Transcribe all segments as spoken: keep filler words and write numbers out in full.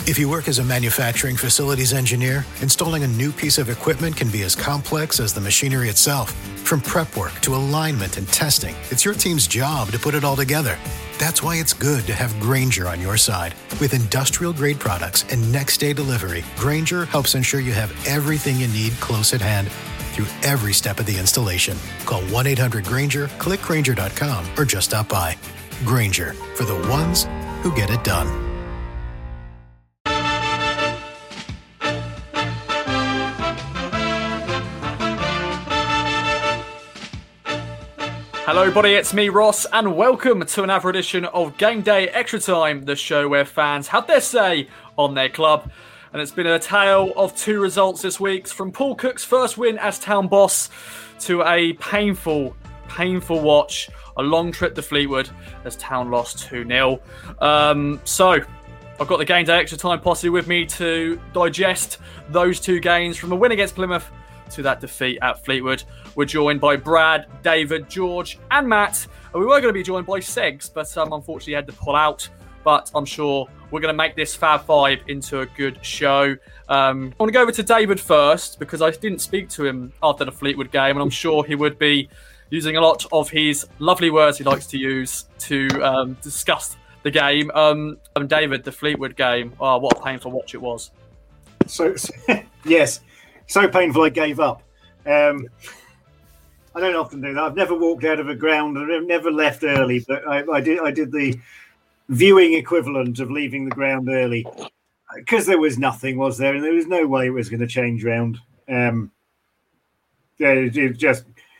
If you work as a manufacturing facilities engineer, installing a new piece of equipment can be as complex as the machinery itself. From prep work to alignment and testing, it's your team's job to put it all together. That's why it's good to have Grainger on your side. With industrial-grade products and next-day delivery, Grainger helps ensure you have everything you need close at hand through every step of the installation. Call one eight hundred Grainger, click Grainger dot com, or just stop by. Grainger, for the ones who get it done. Hello everybody, it's me Ross and welcome to another edition of Game Day Extra Time, the show where fans have their say on their club. And it's been a tale of two results this week, from Paul Cook's first win as town boss to a painful, painful watch, a long trip to Fleetwood as town lost two nil. Um, so, I've got the Game Day Extra Time posse with me to digest those two games, from a win against Plymouth to that defeat at Fleetwood. We're joined by Brad, David, George and Matt. And we were going to be joined by Segs, but um, unfortunately had to pull out. But I'm sure we're going to make this Fab Five into a good show. Um, I want to go over to David first, because I didn't speak to him after the Fleetwood game, and I'm sure he would be using a lot of his lovely words he likes to use to um, discuss the game. Um, um, David, the Fleetwood game, oh, what a painful watch it was. So, so yes, so painful I gave up. Um, I don't often do that. I've never walked out of a ground. I've never left early, but I, I did. I did the viewing equivalent of leaving the ground early, because there was nothing, was there? And there was no way it was going to change round. Um, yeah, it, it just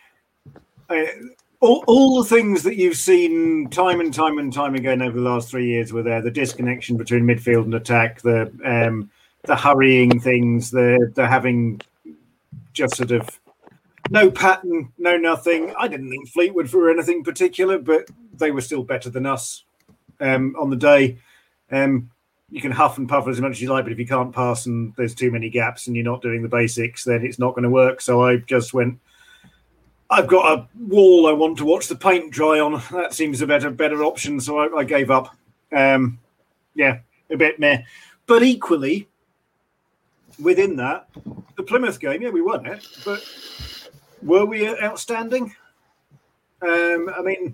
I, all all the things that you've seen time and time and time again over the last three years were there. The disconnection between midfield and attack, the um, the hurrying things, the the having just sort of no pattern, no nothing. I didn't think Fleetwood were anything particular, but they were still better than us um, on the day. Um, you can huff and puff as much as you like, but if you can't pass and there's too many gaps and you're not doing the basics, then it's not going to work. So I just went, I've got a wall I want to watch the paint dry on. That seems a better better option, so I, I gave up. Um, yeah, a bit meh. But equally, within that, the Plymouth game, yeah, we won it, but were we outstanding? Um, I mean,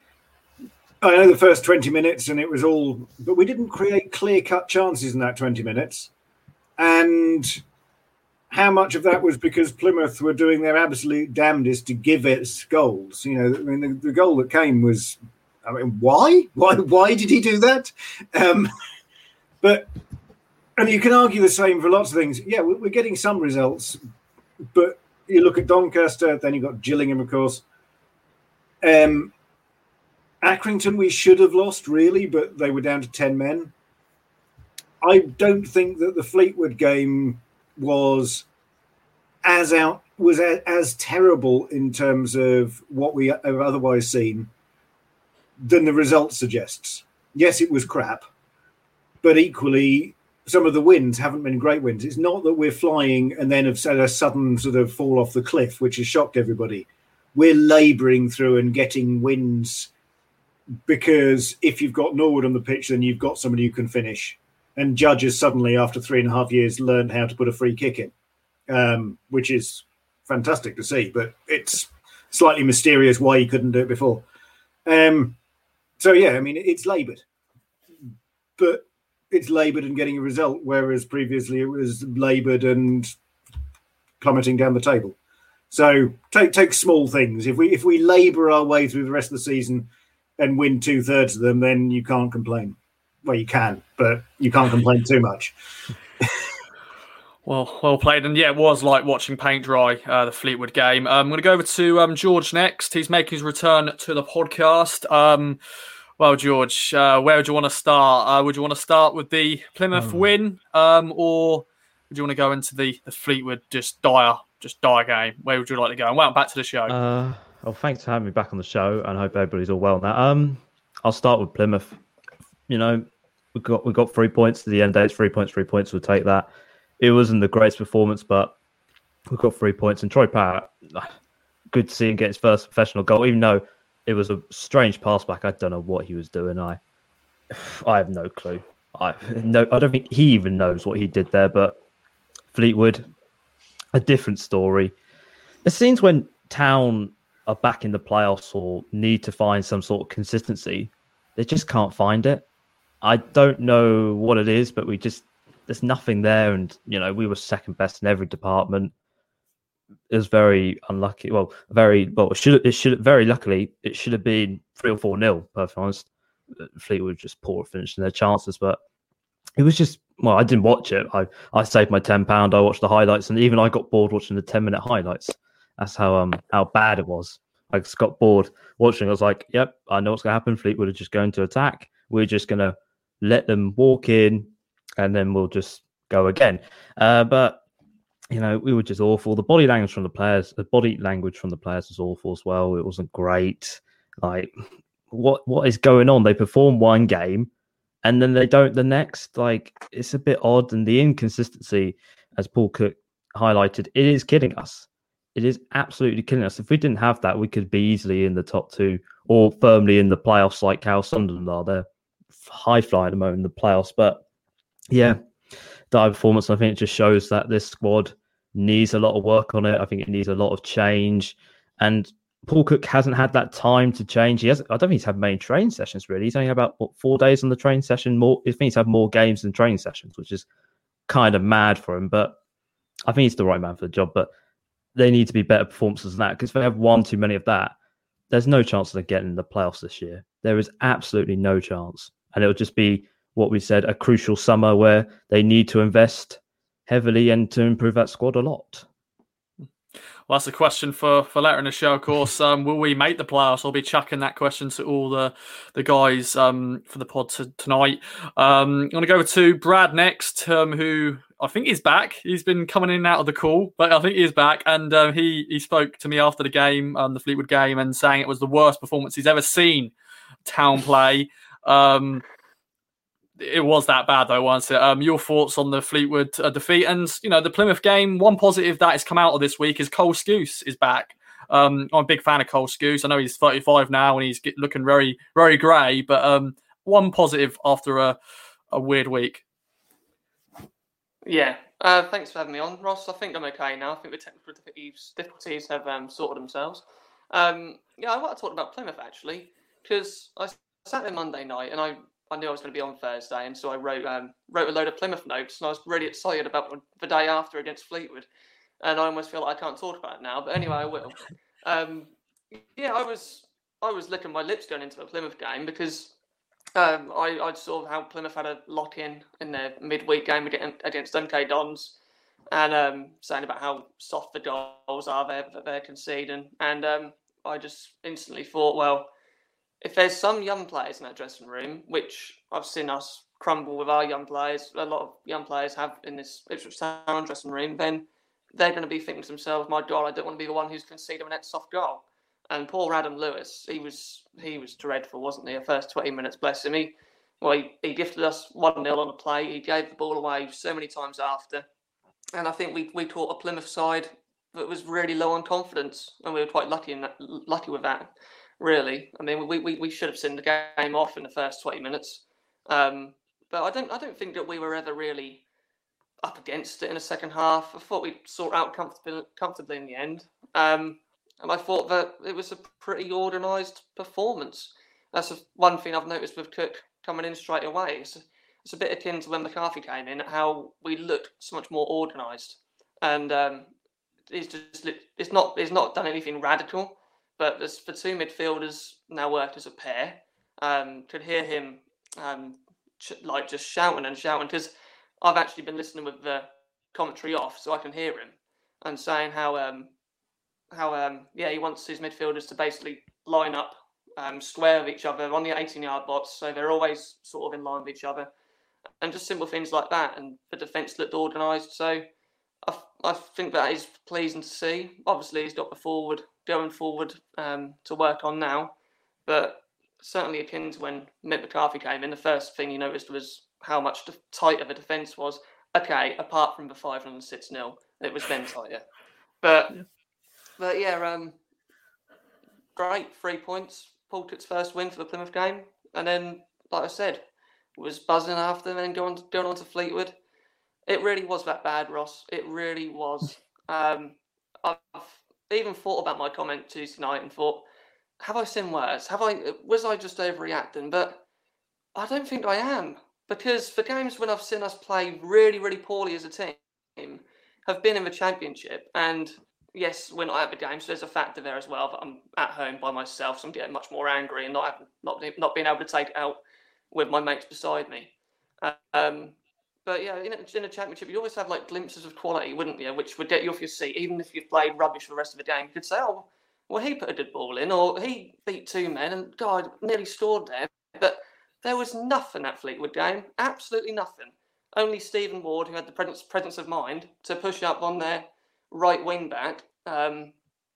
I know the first twenty minutes and it was all, but we didn't create clear-cut chances in that twenty minutes. And how much of that was because Plymouth were doing their absolute damnedest to give us goals? You know, I mean, the, the goal that came was, I mean, why? Why Why did he do that? Um, but, and you can argue the same for lots of things. Yeah, we're getting some results, but you look at Doncaster, then you've got Gillingham, of course. Um, Accrington, we should have lost, really, but they were down to ten men. I don't think that the Fleetwood game was as out was as, as terrible in terms of what we have otherwise seen than the result suggests. Yes, it was crap, but equally, some of the wins haven't been great wins. It's not that we're flying and then have had a sudden sort of fall off the cliff, which has shocked everybody. We're labouring through and getting wins because if you've got Norwood on the pitch, then you've got somebody who can finish. And Judge has suddenly, after three and a half years, learned how to put a free kick in, um, which is fantastic to see. But it's slightly mysterious why he couldn't do it before. Um, so, yeah, I mean, it's laboured. But it's laboured and getting a result, whereas previously it was laboured and plummeting down the table. So take take small things. If we if we labour our way through the rest of the season and win two thirds of them, then you can't complain. Well, you can, but you can't complain too much. Well, well played. And yeah, it was like watching paint dry, uh, the Fleetwood game. Um, I'm going to go over to um, George next. He's making his return to the podcast. Um, well, George, uh, where would you want to start? Uh, would you want to start with the Plymouth oh. win, um, or would you want to go into the, the Fleetwood just dire, just dire game? Where would you like to go? And welcome back to the show. Uh, well, thanks for having me back on the show, and I hope everybody's all well now. Um, I'll start with Plymouth. You know, we got we got three points to the end. It's three points, three points. We'll take that. It wasn't the greatest performance, but we got three points. And Troy Parrott, good to see him get his first professional goal, even though it was a strange pass back. I don't know what he was doing. I, I have no clue. I no, I don't think he even knows what he did there. But Fleetwood, a different story. It seems when Town are back in the playoffs or need to find some sort of consistency, they just can't find it. I don't know what it is, but we just there's nothing there, and you know we were second best in every department. It was very unlucky. Well, very well. It should it should very luckily it should have been three or four nil. Perfectly honest, Fleetwood just poor at finishing their chances, but it was just well. I didn't watch it. I I saved my ten pound. I watched the highlights, and even I got bored watching the ten minute highlights. That's how um how bad it was. I just got bored watching. I was like, "Yep, I know what's going to happen. Fleetwood are just going to attack. We're just going to let them walk in, and then we'll just go again." Uh, but you know, we were just awful. The body language from the players, the body language from the players was awful as well. It wasn't great. Like, what what is going on? They perform one game, and then they don't the next. Like, it's a bit odd, and the inconsistency, as Paul Cook highlighted, it is killing us. It is absolutely killing us. If we didn't have that, we could be easily in the top two or firmly in the playoffs like how Sunderland are. They're high flying at the moment in the playoffs. But yeah, that performance, I think it just shows that this squad needs a lot of work on it. I think it needs a lot of change. And Paul Cook hasn't had that time to change. He has I don't think he's had many training sessions, really. He's only had about what, four days on the training session. More, I think he's had more games than training sessions, which is kind of mad for him. But I think he's the right man for the job. But they need to be better performances than that, because if they have one too many of that, there's no chance of getting in the playoffs this year. There is absolutely no chance. And it'll just be what we said, a crucial summer where they need to invest heavily and to improve that squad a lot. Well, that's a question for, for later in the show, of course. Um, will we make the playoffs? I'll be chucking that question to all the, the guys um, for the pod to, tonight. Um, I'm going to go to Brad next, um, who I think is back. He's been coming in and out of the call, but I think he is back. And uh, he, he spoke to me after the game, um, the Fleetwood game, and saying it was the worst performance he's ever seen Town play. Um, It was that bad, though, wasn't it? Um, your thoughts on the Fleetwood uh, defeat? And, you know, the Plymouth game, one positive that has come out of this week is Cole Skuse is back. Um, I'm a big fan of Cole Skuse. I know he's thirty-five now and he's looking very, very grey. But um, one positive after a, a weird week. Yeah. Uh, thanks for having me on, Ross. I think I'm okay now. I think the technical difficulties have um, sorted themselves. Um, yeah, I want to talk about Plymouth, actually, because I sat there Monday night and I... I knew I was going to be on Thursday, and so I wrote um, wrote a load of Plymouth notes, and I was really excited about the day after against Fleetwood, and I almost feel like I can't talk about it now, but anyway, I will. Um, yeah, I was I was licking my lips going into the Plymouth game because um, I, I saw how Plymouth had a lock-in in their midweek game against M K Dons, and um, saying about how soft the goals are they're, that they're conceding, and um, I just instantly thought, well, if there's some young players in that dressing room, which I've seen us crumble with our young players, a lot of young players have in this Ipswich Town dressing room, then they're going to be thinking to themselves, my God, I don't want to be the one who's conceding a net soft goal. And poor Adam Lewis, he was he was dreadful, wasn't he? The first twenty minutes, bless him. He, well, he, he gifted us one nil on a play. He gave the ball away so many times after. And I think we we caught a Plymouth side that was really low on confidence, and we were quite lucky in that, lucky with that. Really, I mean, we, we, we should have seen the game off in the first twenty minutes, um, but I don't I don't think that we were ever really up against it in the second half. I thought we sort out comfortably comfortably in the end, um, and I thought that it was a pretty organised performance. That's a, one thing I've noticed with Cook coming in straight away. It's a, it's a bit akin to when McCarthy came in, how we looked so much more organised, and um, it's just it's not it's not done anything radical. But the two midfielders now worked as a pair. Um, could hear him um, ch- like just shouting and shouting, because I've actually been listening with the commentary off, so I can hear him, and saying how um, how um, yeah he wants his midfielders to basically line up um, square with each other on the eighteen-yard box, so they're always sort of in line with each other, and just simple things like that. And the defence looked organised, so I, I think that is pleasing to see. Obviously, he's got the forward. Going forward um, to work on now, but certainly akin to when Mick McCarthy came in, the first thing you noticed was how much the tighter the defence was. Okay, apart from the five and six nil, it was then tighter. But yeah. but yeah, um, great three points. Paul Cook's first win for the Plymouth game, and then like I said, was buzzing after them and going on to, going on to Fleetwood. It really was that bad, Ross. It really was. Um, I've even thought about my comment Tuesday night and thought, have I seen worse? Have I? Was I just overreacting? But I don't think I am, because the games when I've seen us play really, really poorly as a team have been in the Championship. And yes, we're not at the game, so there's a factor there as well. That I'm at home by myself, so I'm getting much more angry and not having, not not being able to take it out with my mates beside me. Um, But yeah, in a, in a championship, you always have like glimpses of quality, wouldn't you? Which would get you off your seat, even if you've played rubbish for the rest of the game. You could say, "Oh, well, he put a good ball in, or he beat two men, and God nearly scored there." But there was nothing that Fleetwood game, absolutely nothing. Only Stephen Ward, who had the presence, presence of mind to push up on their right wing back, um,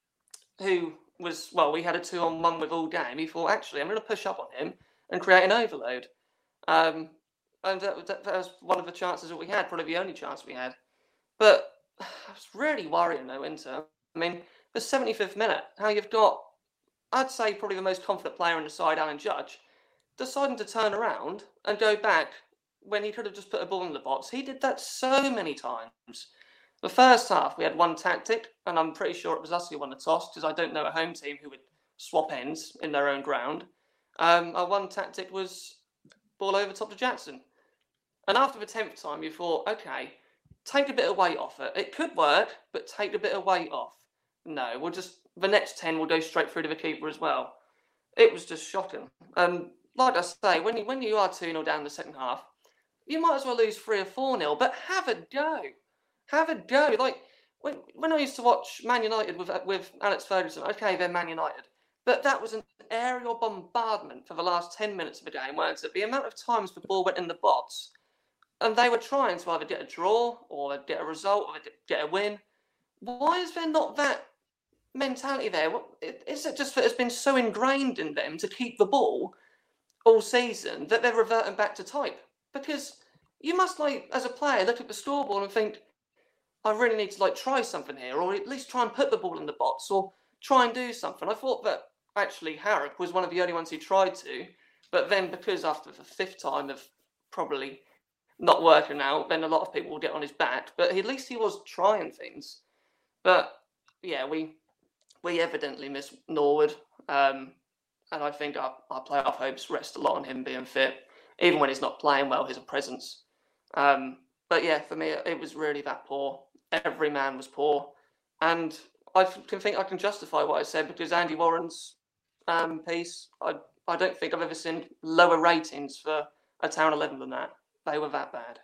who was well, we had a two-on-one with all game. He thought, actually, I'm going to push up on him and create an overload. Um, And that, that, that was one of the chances that we had, probably the only chance we had. But it was really worrying, though, Inter. I mean, the seventy-fifth minute, how you've got, I'd say, probably the most confident player on the side, Alan Judge, deciding to turn around and go back when he could have just put a ball in the box. He did that so many times. The first half, we had one tactic, and I'm pretty sure it was us who won the toss, because I don't know a home team who would swap ends in their own ground. Um, our one tactic was ball over top to Jackson. And after the tenth time, you thought, okay, take a bit of weight off it. It could work, but take a bit of weight off. No, we'll just, the next ten will go straight through to the keeper as well. It was just shocking. And like I say, when you, when you are two nil down in the second half, you might as well lose three or four nil, but have a go. Have a go. Like, when, when I used to watch Man United with, with Alex Ferguson, okay, they're Man United. But that was an aerial bombardment for the last ten minutes of the game, weren't it? The amount of times the ball went in the box, and they were trying to either get a draw or get a result or get a win. Why is there not that mentality there? Is it just that it's been so ingrained in them to keep the ball all season that they're reverting back to type? Because you must, like, as a player, look at the scoreboard and think, I really need to like try something here, or at least try and put the ball in the box, or try and do something. I thought that actually Harrop was one of the only ones who tried to, but then because after the fifth time of probably not working out, then a lot of people will get on his back. But at least he was trying things. But yeah, we we evidently miss Norwood, um, and I think our, our playoff hopes rest a lot on him being fit, even when he's not playing well. His presence. Um, but yeah, for me, it was really that poor. Every man was poor, and I can think I can justify what I said because Andy Warren's um, piece. I I don't think I've ever seen lower ratings for a Town eleven than that. They were that bad.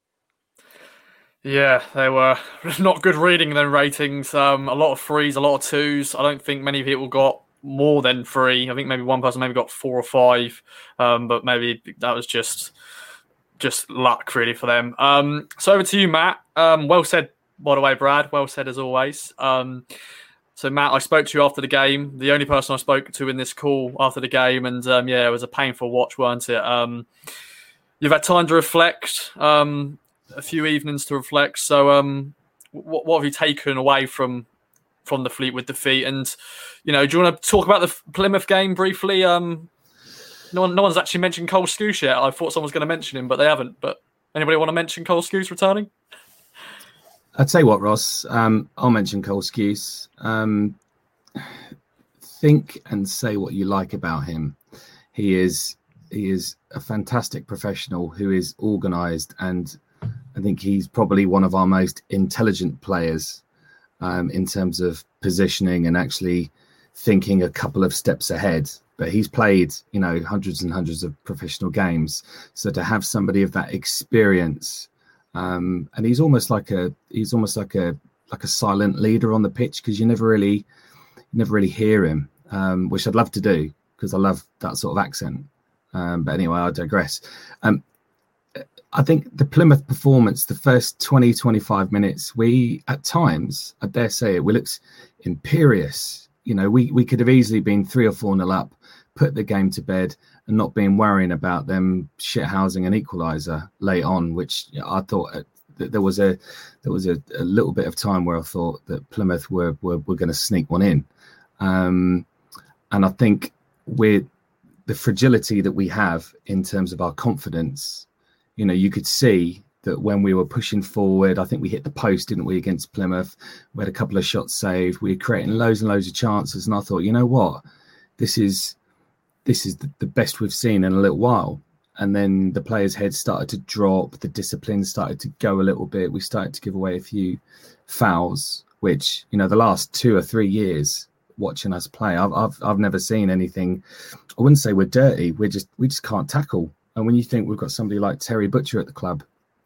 Yeah, they were not good reading them ratings. Um, a lot of threes, a lot of twos. I don't think many people got more than three. I think maybe one person maybe got four or five, um, but maybe that was just just luck really for them. Um, so over to you, Matt. Um, well said, by the way, Brad. Well said as always. Um, so Matt, I spoke to you after the game. The only person I spoke to in this call after the game, and um, yeah, it was a painful watch, weren't it? Um, You've had time to reflect, um, a few evenings to reflect. So, um, what, what have you taken away from from the Fleetwood defeat? And you know, do you want to talk about the Plymouth game briefly? Um, no one, no one's actually mentioned Cole Skuse yet. I thought someone was going to mention him, but they haven't. But anybody want to mention Cole Skuse returning? I'd say what, Ross. Um, I'll mention Cole Skuse. Um, think and say what you like about him. He is. He is a fantastic professional who is organised, and I think he's probably one of our most intelligent players um, in terms of positioning and actually thinking a couple of steps ahead. But he's played, you know, hundreds and hundreds of professional games. So to have somebody of that experience, um, and he's almost like a he's almost like a like a silent leader on the pitch because you never really you never really hear him, um, which I'd love to do because I love that sort of accent. Um, but anyway, I digress. Um, I think the Plymouth performance, the first twenty, twenty-five minutes, we, at times, I dare say it, we looked imperious. You know, we, we could have easily been three or four nil up, put the game to bed and not been worrying about them shithousing an equaliser late on, which you know, I thought uh, that there was a there was a, a little bit of time where I thought that Plymouth were were, were going to sneak one in. Um, and I think we're the fragility that we have in terms of our confidence. You know, you could see that when we were pushing forward, I think we hit the post, didn't we, against Plymouth? We had a couple of shots saved. We were creating loads and loads of chances. And I thought, you know what, this is this is the, the best we've seen in a little while. And then the players' heads started to drop. The discipline started to go a little bit. We started to give away a few fouls, which, you know, the last two or three years watching us play, I've I've, I've never seen anything. I wouldn't say we're dirty. We're just we just can't tackle. And when you think we've got somebody like Terry Butcher at the club,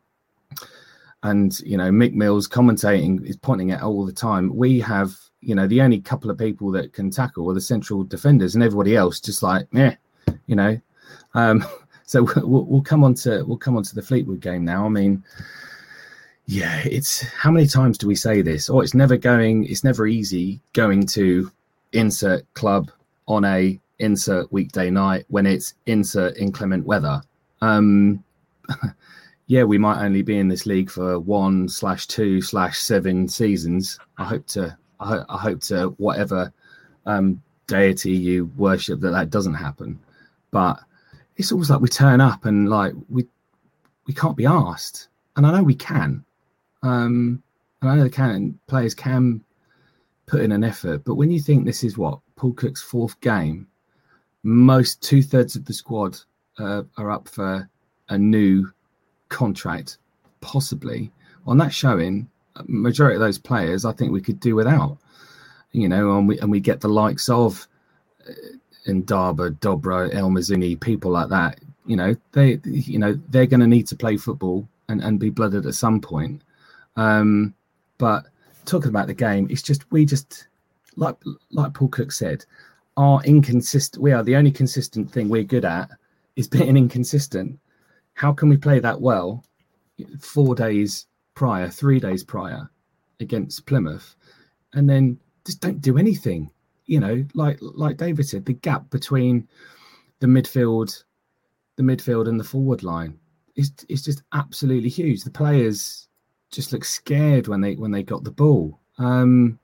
and, you know, Mick Mills commentating is pointing at all the time, we have, you know, the only couple of people that can tackle are the central defenders, and everybody else just like, yeah, you know. Um, so we'll, we'll come on to we'll come on to the Fleetwood game now. I mean, yeah, it's how many times do we say this? Oh, it's never going. It's never easy going to insert club on a insert weekday night when it's insert inclement weather. Um, yeah, we might only be in this league for one slash two slash seven seasons. I hope to. I, ho- I hope to whatever um, deity you worship that that doesn't happen. But it's always like we turn up and like we we can't be asked. And I know we can. Um, and I know the can players can put in an effort, but when you think this is what Paul Cook's fourth game, most two thirds of the squad uh, are up for a new contract, possibly. On that showing, majority of those players, I think we could do without. You know, and we and we get the likes of uh, Ndaba, Dobra, El Mazzini, people like that. You know, they, you know, they're going to need to play football and, and be blooded at some point. Um, but talking about the game, it's just we just like like Paul Cook said, are inconsistent. We are the only consistent thing we're good at is being inconsistent. How can we play that well four days prior, three days prior against Plymouth, and then just don't do anything? You know, like like David said, the gap between the midfield, the midfield and the forward line is is just absolutely huge. The players just look scared when they when they got the ball. Um,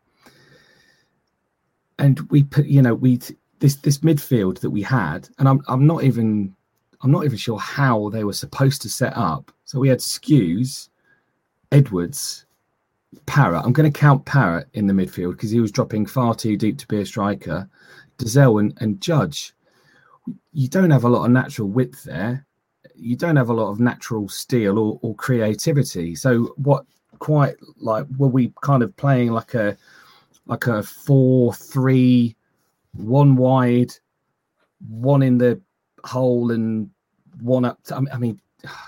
and we put, you know, we this this midfield that we had, and I'm I'm not even I'm not even sure how they were supposed to set up. So we had Skews, Edwards, Parrott. I'm going to count Parrott in the midfield because he was dropping far too deep to be a striker. Dazelle and, and Judge. You don't have a lot of natural width there. You don't have a lot of natural steel or, or creativity. So what quite like were we kind of playing like a like a four three, one wide, one in the hole and one up to, I mean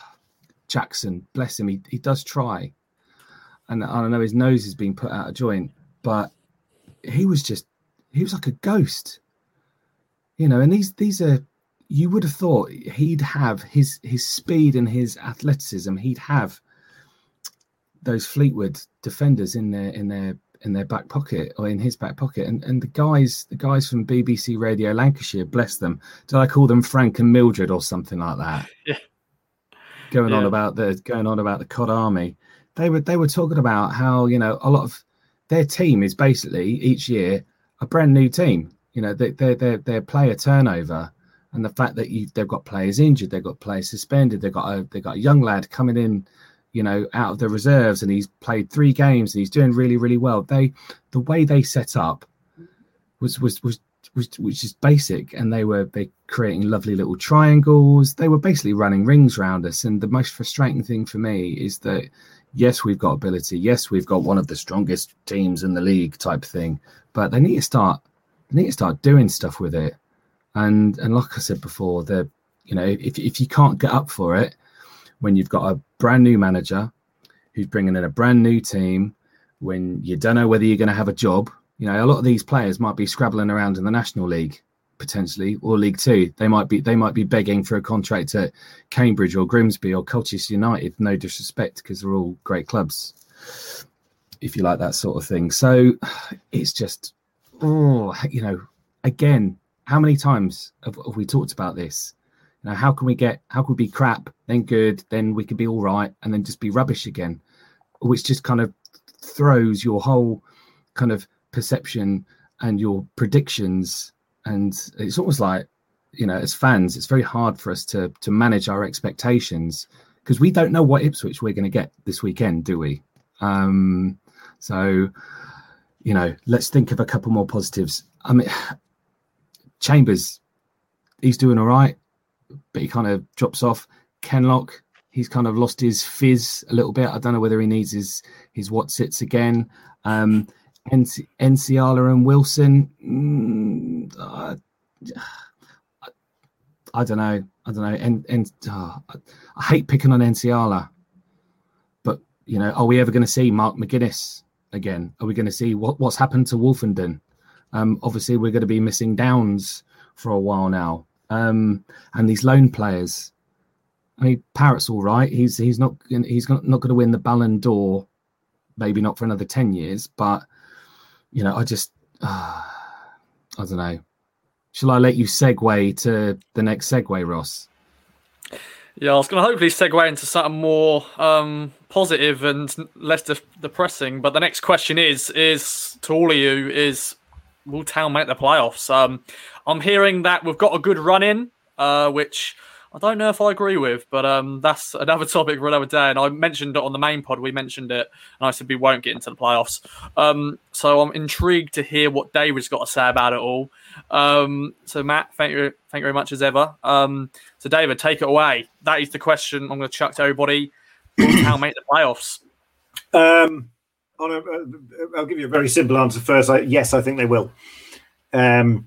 Jackson, bless him, he, he does try. And I don't know, his nose has been put out of joint, but he was just he was like a ghost. You know, and these these are, you would have thought he'd have his his speed and his athleticism. He'd have those Fleetwood defenders in their in their in their back pocket or in his back pocket. And and the guys the guys from B B C Radio Lancashire, bless them. Did I call them Frank and Mildred or something like that? Yeah. Going yeah. on about the going on about the Cod Army. They were they were talking about how, you know, a lot of their team is basically each year a brand new team. You know, they they they their player turnover. And the fact that you, they've got players injured, they've got players suspended, they've got a they've got a young lad coming in, you know, out of the reserves, and he's played three games and he's doing really, really well. They, the way they set up was was was was, was just basic, and they were they creating lovely little triangles. They were basically running rings around us. And the most frustrating thing for me is that yes, we've got ability, yes, we've got one of the strongest teams in the league type thing, but they need to start they need to start doing stuff with it. And and like I said before, the you know, if if you can't get up for it when you've got a brand new manager who's bringing in a brand new team, when you don't know whether you're going to have a job, you know, a lot of these players might be scrabbling around in the National League potentially, or League Two. They might be they might be begging for a contract at Cambridge or Grimsby or Colchester United. No disrespect, because they're all great clubs, if you like that sort of thing. So it's just, oh, you know, again. How many times have, have we talked about this? You know, how can we get, how can we be crap, then good, then we could be all right, and then just be rubbish again, which just kind of throws your whole kind of perception and your predictions. And it's almost like you know, as fans, it's very hard for us to to manage our expectations because we don't know what Ipswich we're going to get this weekend, do we? Um, so, you know, let's think of a couple more positives. I mean, Chambers, he's doing all right, but he kind of drops off. Kenlock, he's kind of lost his fizz a little bit. I don't know whether he needs his his Watsits again. Um, Enciala and Wilson, mm, uh, I, I don't know. I don't know. And and oh, I hate picking on Enciala, but you know, are we ever going to see Mark McGuinness again? Are we going to see what, what's happened to Wolfenden? Um, obviously, we're going to be missing Downs for a while now, um, and these loan players. I mean, Parrott's all right. He's he's not he's not not going to win the Ballon d'Or, maybe not for another ten years, but. You know, I just, uh, I don't know. Shall I let you segue to the next segue, Ross? Yeah, I was going to hopefully segue into something more um, positive and less de- depressing. But the next question is, is to all of you, is will Town make the playoffs? Um, I'm hearing that we've got a good run in, uh, which I don't know if I agree with, but um, that's another topic for another day. And I mentioned it on the main pod. We mentioned it, and I said we won't get into the playoffs. Um, so I'm intrigued to hear what David's got to say about it all. Um, so Matt, thank you, thank you very much as ever. Um, so David, take it away. That is the question I'm going to chuck to everybody. Will Town make the playoffs? Um, on a, I'll give you a very simple answer first. I, yes, I think they will. Um,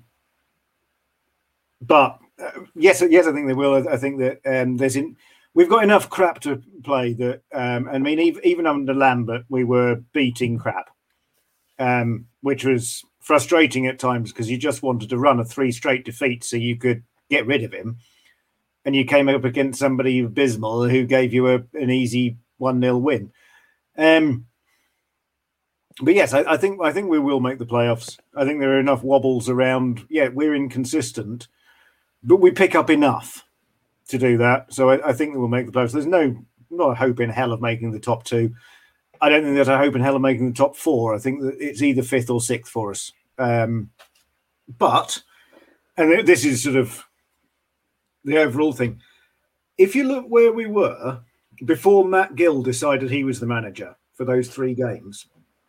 but. Uh, yes, yes, I think they will. I think that um, there's in, we've got enough crap to play that. Um, I mean, even, even under Lambert, we were beating crap, um, which was frustrating at times because you just wanted to run a three straight defeat so you could get rid of him, and you came up against somebody abysmal who gave you a, an easy one nil win. Um, but yes, I, I think I think we will make the playoffs. I think there are enough wobbles around. Yeah, we're inconsistent. But we pick up enough to do that. So I, I think we'll make the playoffs. There's no not a hope in hell of making the top two. I don't think there's a hope in hell of making the top four. I think that it's either fifth or sixth for us. Um, but, and this is sort of the overall thing. If you look where we were before Matt Gill decided he was the manager for those three games,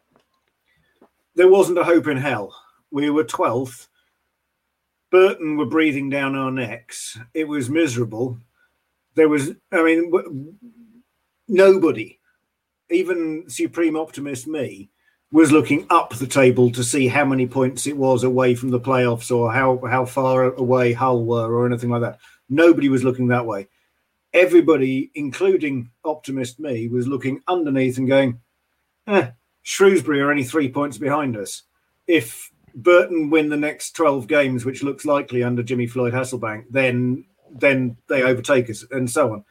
there wasn't a hope in hell. We were twelfth. Burton were breathing down our necks. It was miserable. There was, I mean, w- nobody, even supreme optimist me, was looking up the table to see how many points it was away from the playoffs or how, how far away Hull were or anything like that. Nobody was looking that way. Everybody, including optimist me, was looking underneath and going, eh, Shrewsbury are only three points behind us. If Burton win the next twelve games, which looks likely under Jimmy Floyd Hasselbank, then then they overtake us, and so on.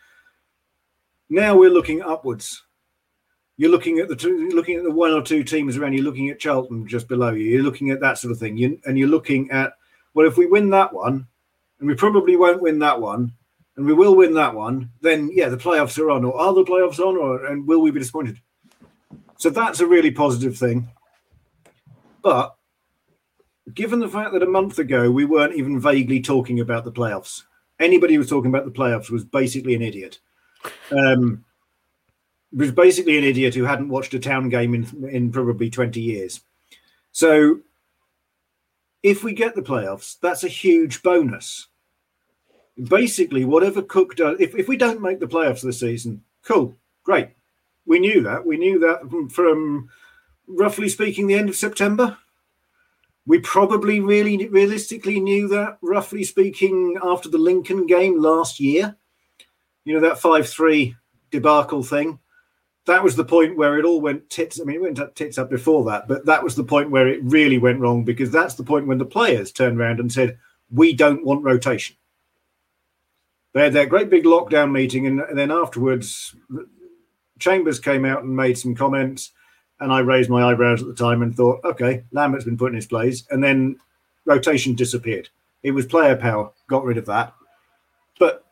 Now we're looking upwards. You're looking at the two, looking at the one or two teams around. You're looking at Charlton just below you. You're looking at that sort of thing, you, and you're looking at, well, if we win that one, and we probably won't win that one, and we will win that one, then yeah, the playoffs are on. Or are the playoffs on? Or and will we be disappointed? So that's a really positive thing, but. Given the fact that a month ago we weren't even vaguely talking about the playoffs, anybody who was talking about the playoffs was basically an idiot. Um, was basically an idiot who hadn't watched a Town game in, in probably twenty years. So if we get the playoffs, that's a huge bonus. Basically, whatever Cook does, if, if we don't make the playoffs this season, cool, great. We knew that. We knew that from, from roughly speaking, the end of September. We probably really realistically knew that, roughly speaking, after the Lincoln game last year. You know, that five three debacle thing. That was the point where it all went tits. I mean, it went tits up before that, but that was the point where it really went wrong because that's the point when the players turned around and said, we don't want rotation. They had that great big lockdown meeting, and, and then afterwards, Chambers came out and made some comments. And I raised my eyebrows at the time and thought, okay, Lambert's been put in his place. And then rotation disappeared. It was player power, got rid of that. But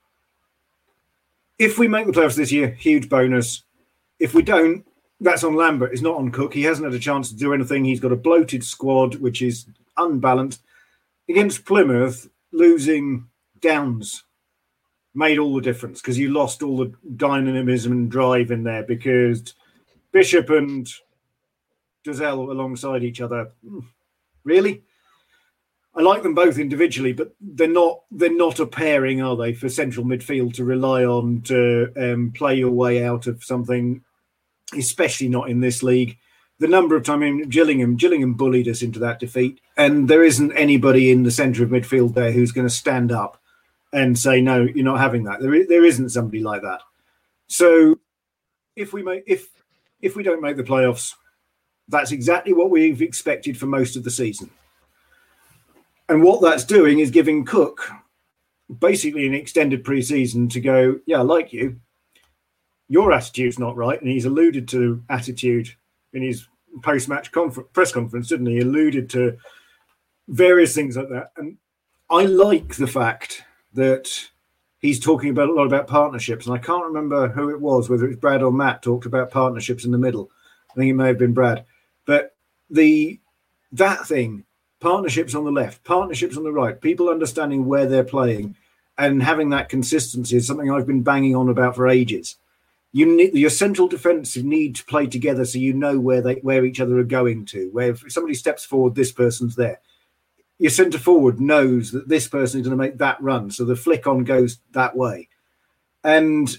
if we make the playoffs this year, huge bonus. If we don't, that's on Lambert. It's not on Cook. He hasn't had a chance to do anything. He's got a bloated squad, which is unbalanced. Against Plymouth, losing Downs made all the difference because you lost all the dynamism and drive in there because Bishop and Dozzell alongside each other. Really? I like them both individually, but they're not they're not a pairing, are they, for central midfield to rely on to um, play your way out of something, especially not in this league. The number of times I mean, Gillingham, Gillingham bullied us into that defeat, and there isn't anybody in the centre of midfield there who's going to stand up and say, no, you're not having that. There, there isn't somebody like that. So if we make if if we don't make the playoffs, that's exactly what we've expected for most of the season. And what that's doing is giving Cook basically an extended pre-season to go, yeah, I like you. Your attitude's not right. And he's alluded to attitude in his post-match confer- press conference, didn't he? He alluded to various things like that. And I like the fact that he's talking about a lot about partnerships. And I can't remember who it was, whether it was Brad or Matt talked about partnerships in the middle. I think it may have been Brad. But the that thing, partnerships on the left, partnerships on the right, people understanding where they're playing and having that consistency is something I've been banging on about for ages. You need, your central defensive need to play together so you know where they where each other are going to. Where if somebody steps forward, this person's there. Your centre forward knows that this person is going to make that run, so the flick on goes that way. And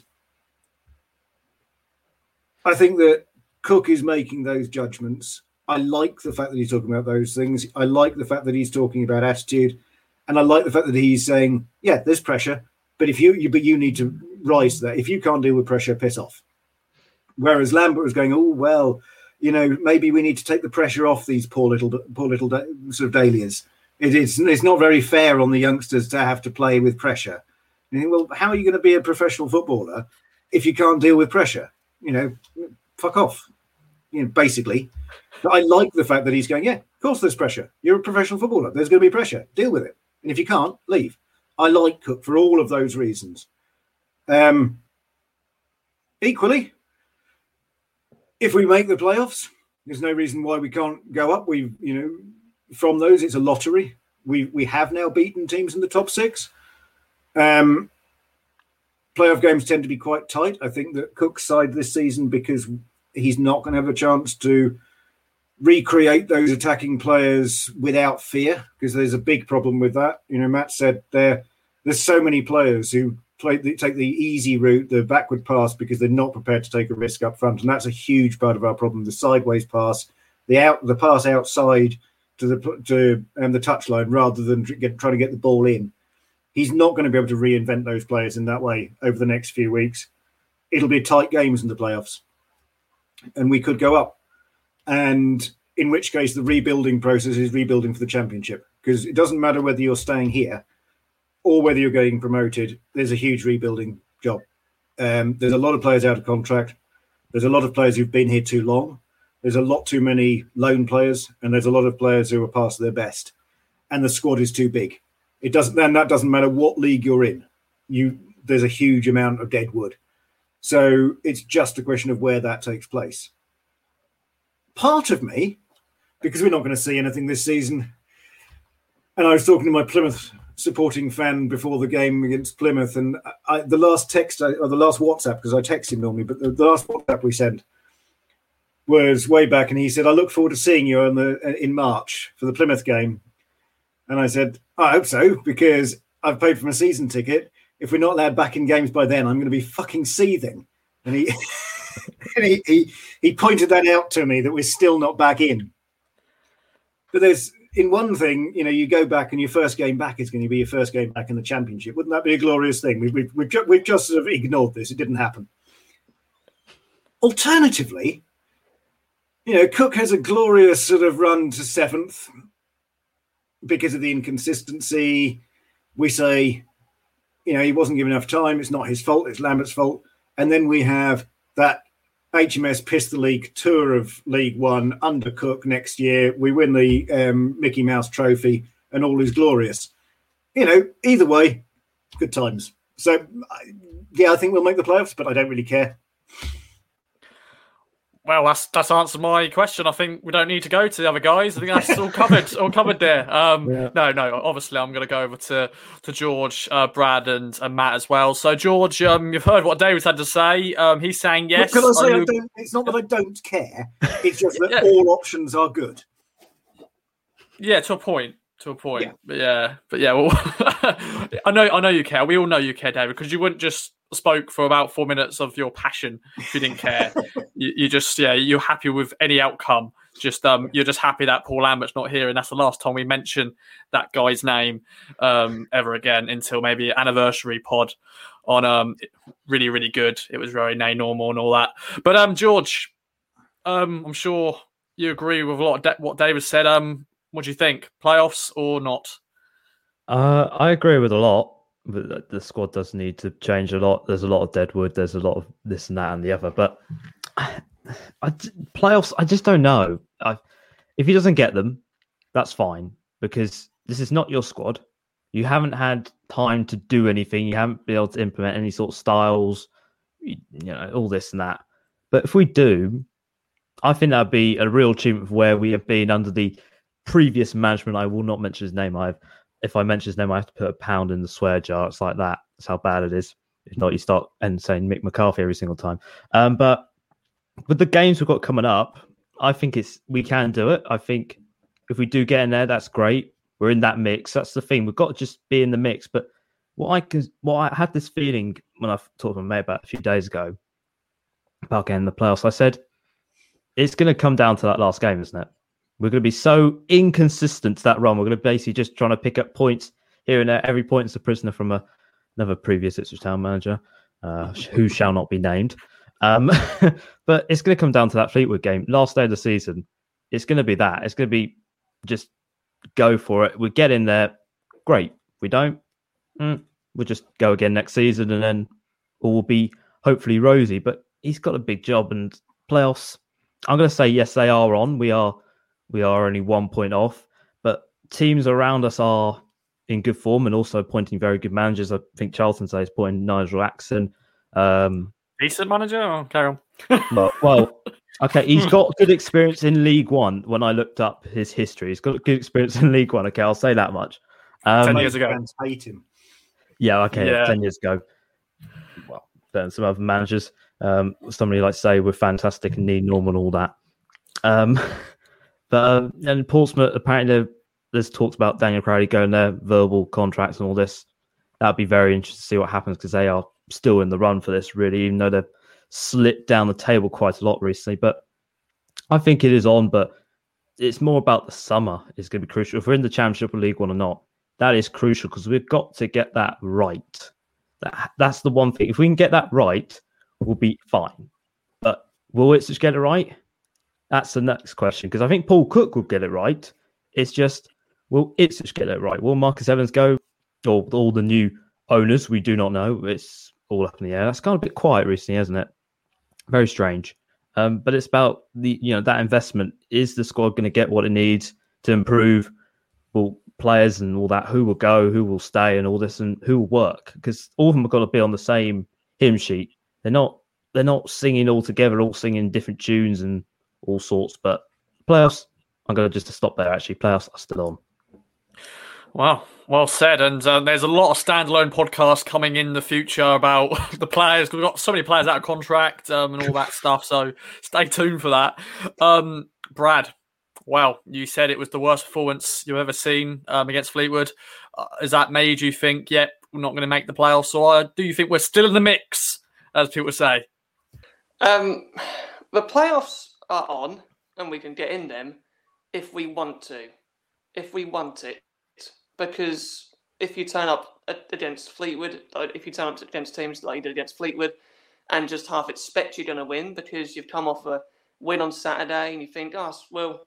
I think that Cook is making those judgments. I like the fact that he's talking about those things. I like the fact that he's talking about attitude, and I like the fact that he's saying, "Yeah, there's pressure, but if you, you but you need to rise to that. If you can't deal with pressure, piss off." Whereas Lambert was going, "Oh well, you know, maybe we need to take the pressure off these poor little, poor little sort of dahlias. It is, it's not very fair on the youngsters to have to play with pressure." And you think, well, how are you going to be a professional footballer if you can't deal with pressure? You know, fuck off. You know, basically. But I like the fact that he's going, yeah, of course there's pressure. You're a professional footballer. There's going to be pressure. Deal with it. And if you can't, leave. I like Cook for all of those reasons. Um, equally, if we make the playoffs, there's no reason why we can't go up. We, you know, from those, it's a lottery. We we have now beaten teams in the top six. Um, playoff games tend to be quite tight. I think that Cook's side this season, because he's not going to have a chance to recreate those attacking players without fear, because there's a big problem with that. You know, Matt said there there's so many players who play the, take the easy route, the backward pass, because they're not prepared to take a risk up front, and that's a huge part of our problem. The sideways pass, the out, the pass outside to the to um, the touchline rather than get, trying to get the ball in. He's not going to be able to reinvent those players in that way over the next few weeks. It'll be tight games in the playoffs, and we could go up. And in which case, the rebuilding process is rebuilding for the championship, because it doesn't matter whether you're staying here or whether you're getting promoted. There's a huge rebuilding job. Um, there's a lot of players out of contract. There's a lot of players who've been here too long. There's a lot too many loan players, and there's a lot of players who are past their best. And the squad is too big. It doesn't. Then that doesn't matter what league you're in. You there's a huge amount of dead wood. So it's just a question of where that takes place. Part of me, because we're not going to see anything this season, and I was talking to my Plymouth supporting fan before the game against Plymouth, and I, the last text, or the last WhatsApp, because I text him normally, but the, the last WhatsApp we sent was way back, and he said, "I look forward to seeing you on the in March for the Plymouth game." And I said, "I hope so, because I've paid for my season ticket. If we're not allowed back in games by then, I'm going to be fucking seething." And he, and he, he he pointed that out to me, that we're still not back in. But there's, in one thing, you know, you go back and your first game back is going to be your first game back in the Championship. Wouldn't that be a glorious thing? We've, we've, we've, ju- we've just sort of ignored this. It didn't happen. Alternatively, you know, Cook has a glorious sort of run to seventh because of the inconsistency. We say, you know, he wasn't given enough time. It's not his fault. It's Lambert's fault. And then we have that H M S piss the league tour of League One under Cook next year. We win the um, Mickey Mouse Trophy and all is glorious. You know, either way, good times. So, yeah, I think we'll make the playoffs, but I don't really care. Well, that's that's answered my question. I think we don't need to go to the other guys. I think that's all covered, all covered there. Um, yeah. No, no. Obviously, I'm going to go over to to George, uh, Brad, and, and Matt as well. So, George, um, you've heard what David's had to say. Um, he's saying yes. Can I say I don't, it's not that I don't care. It's just that yeah. all options are good. Yeah, to a point. To a point. Yeah. But yeah, but yeah. Well, I know, I know you care. We all know you care, David, because you wouldn't just spoke for about four minutes of your passion if you didn't care. you, you just, yeah, you're happy with any outcome. Just, um, you're just happy that Paul Lambert's not here, and that's the last time we mention that guy's name um, ever again until maybe anniversary pod on um, really, really good. It was very nay normal and all that. But um, George, um, I'm sure you agree with a lot of de- what David said. Um, what do you think? Playoffs or not? Uh, I agree with a lot. But the squad does need to change a lot. There's a lot of deadwood. There's a lot of this and that and the other. But I, I, playoffs, I just don't know. I, if he doesn't get them, that's fine, because this is not your squad. You haven't had time to do anything. You haven't been able to implement any sort of styles, you, you know, all this and that. But if we do, I think that'd be a real achievement of where we have been under the previous management. I will not mention his name. I've If I mention his name, I have to put a pound in the swear jar. It's like that. That's how bad it is. If not, you start and saying Mick McCarthy every single time. Um, but with the games we've got coming up, I think it's we can do it. I think if we do get in there, that's great. We're in that mix. That's the thing. We've got to just be in the mix. But what I can, what I had this feeling when I talked to my mate about a few days ago about getting the playoffs, I said it's going to come down to that last game, isn't it? We're going to be so inconsistent to that run. We're going to basically just trying to pick up points here and there. Every point is a prisoner from a, another previous Ipswich Town manager, uh, who shall not be named. Um, but it's going to come down to that Fleetwood game. Last day of the season, it's going to be that. It's going to be just go for it. We get in there, great. We don't, mm, we'll just go again next season, and then all will be hopefully rosy. But he's got a big job, and playoffs, I'm going to say yes, they are on. We are We are only one point off, but teams around us are in good form and also appointing very good managers. I think Charlton says appointing Nigel Axon. Um, Decent manager? Oh, carry on. well, well, okay, he's got good experience in League One. When I looked up his history, he's got good experience in League One. Okay, I'll say that much. Um, ten years ago. Hate him. Yeah, okay, yeah. ten years ago. Well, then some other managers, um, somebody like say we're fantastic and need Norman, all that. Um, But um, and Portsmouth, apparently there's talks about Daniel Crowley going there, verbal contracts and all this. That'd be very interesting to see what happens, because they are still in the run for this, really, even though they've slipped down the table quite a lot recently. But I think it is on, but it's more about the summer. It's going to be crucial. If we're in the Championship or League One or not, that is crucial, because we've got to get that right. That, that's the one thing. If we can get that right, we'll be fine. But will Ipswich get it right? That's the next question, because I think Paul Cook will get it right. It's just, will Ipswich get it right? Will Marcus Evans go? Or all the new owners, we do not know. It's all up in the air. That's kind of a bit quiet recently, hasn't it? Very strange. Um, but it's about the you know that investment. Is the squad going to get what it needs to improve? Will players and all that, who will go, who will stay, and all this, and who will work? Because all of them have got to be on the same hymn sheet. They're not. They're not singing all together, all singing different tunes and all sorts. But playoffs, I'm going to just to stop there. Actually, playoffs are still on. Wow, well said. And um, there's a lot of standalone podcasts coming in the future about the players. We've got so many players out of contract um, and all that stuff. So stay tuned for that. Um, Brad, wow, you said it was the worst performance you've ever seen um, against Fleetwood. Uh, has that made you think, yep, we're not going to make the playoffs? Or uh, do you think we're still in the mix, as people say? Um, the playoffs are on, and we can get in them if we want to. If we want it. Because if you turn up against Fleetwood, if you turn up against teams like you did against Fleetwood, and just half expect you're going to win because you've come off a win on Saturday and you think, oh, well,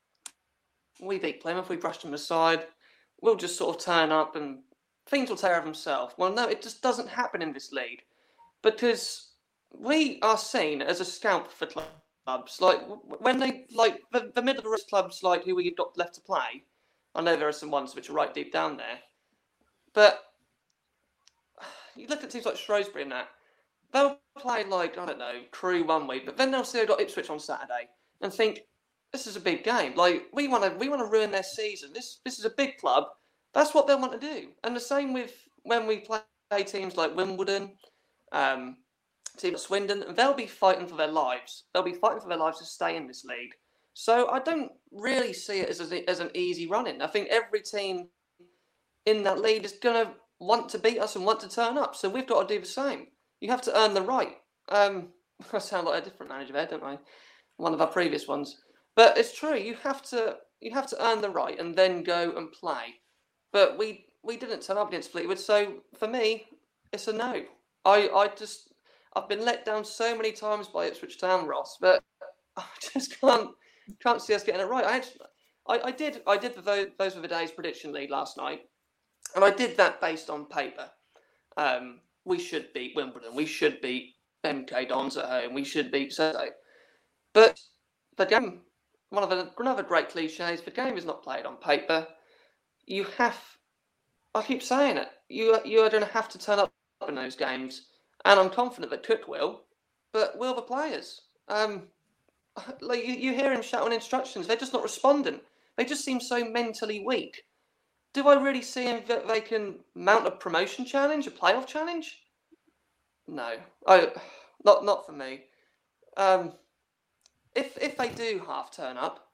we beat Plymouth, we brushed them aside, we'll just sort of turn up and things will take care of themselves. Well, no, it just doesn't happen in this league, because we are seen as a scalp for clubs. Like when they, like the, the middle of the road clubs, like who we've got left to play. I know there are some ones which are right deep down there, but you look at teams like Shrewsbury and that. they'll play like, I don't know, Crewe one week, but then they'll see they've got Ipswich on Saturday and think, this is a big game. Like, we want to we want to ruin their season. This this is a big club. That's what they'll want to do. And the same with when we play teams like Wimbledon, um, teams like Swindon, they'll be fighting for their lives. They'll be fighting for their lives to stay in this league. So I don't really see it as, a, as an easy run-in. I think every team in that league is going to want to beat us and want to turn up. So we've got to do the same. You have to earn the right. Um, I sound like a different manager there, don't I? One of our previous ones. But it's true. You have to you have to earn the right and then go and play. But we we didn't turn up against Fleetwood. So for me, it's a no. I, I just I've been let down so many times by Ipswich Town, Ross, but I just can't can't see us getting it right. I actually, I, I did I did the those, those were the days prediction league last night, and I did that based on paper. Um, we should beat Wimbledon. We should beat M K Dons at home. We should beat Soto. But the game, one of the another great cliches, the game is not played on paper. You have, I keep saying it. You you are going to have to turn up in those games, and I'm confident that Cook will. But will the players? Um, like you, you hear him shouting instructions, they're just not responding. They just seem so mentally weak. Do I really see him that they can mount a promotion challenge, a playoff challenge? No, I not not for me. Um, if if they do half turn up,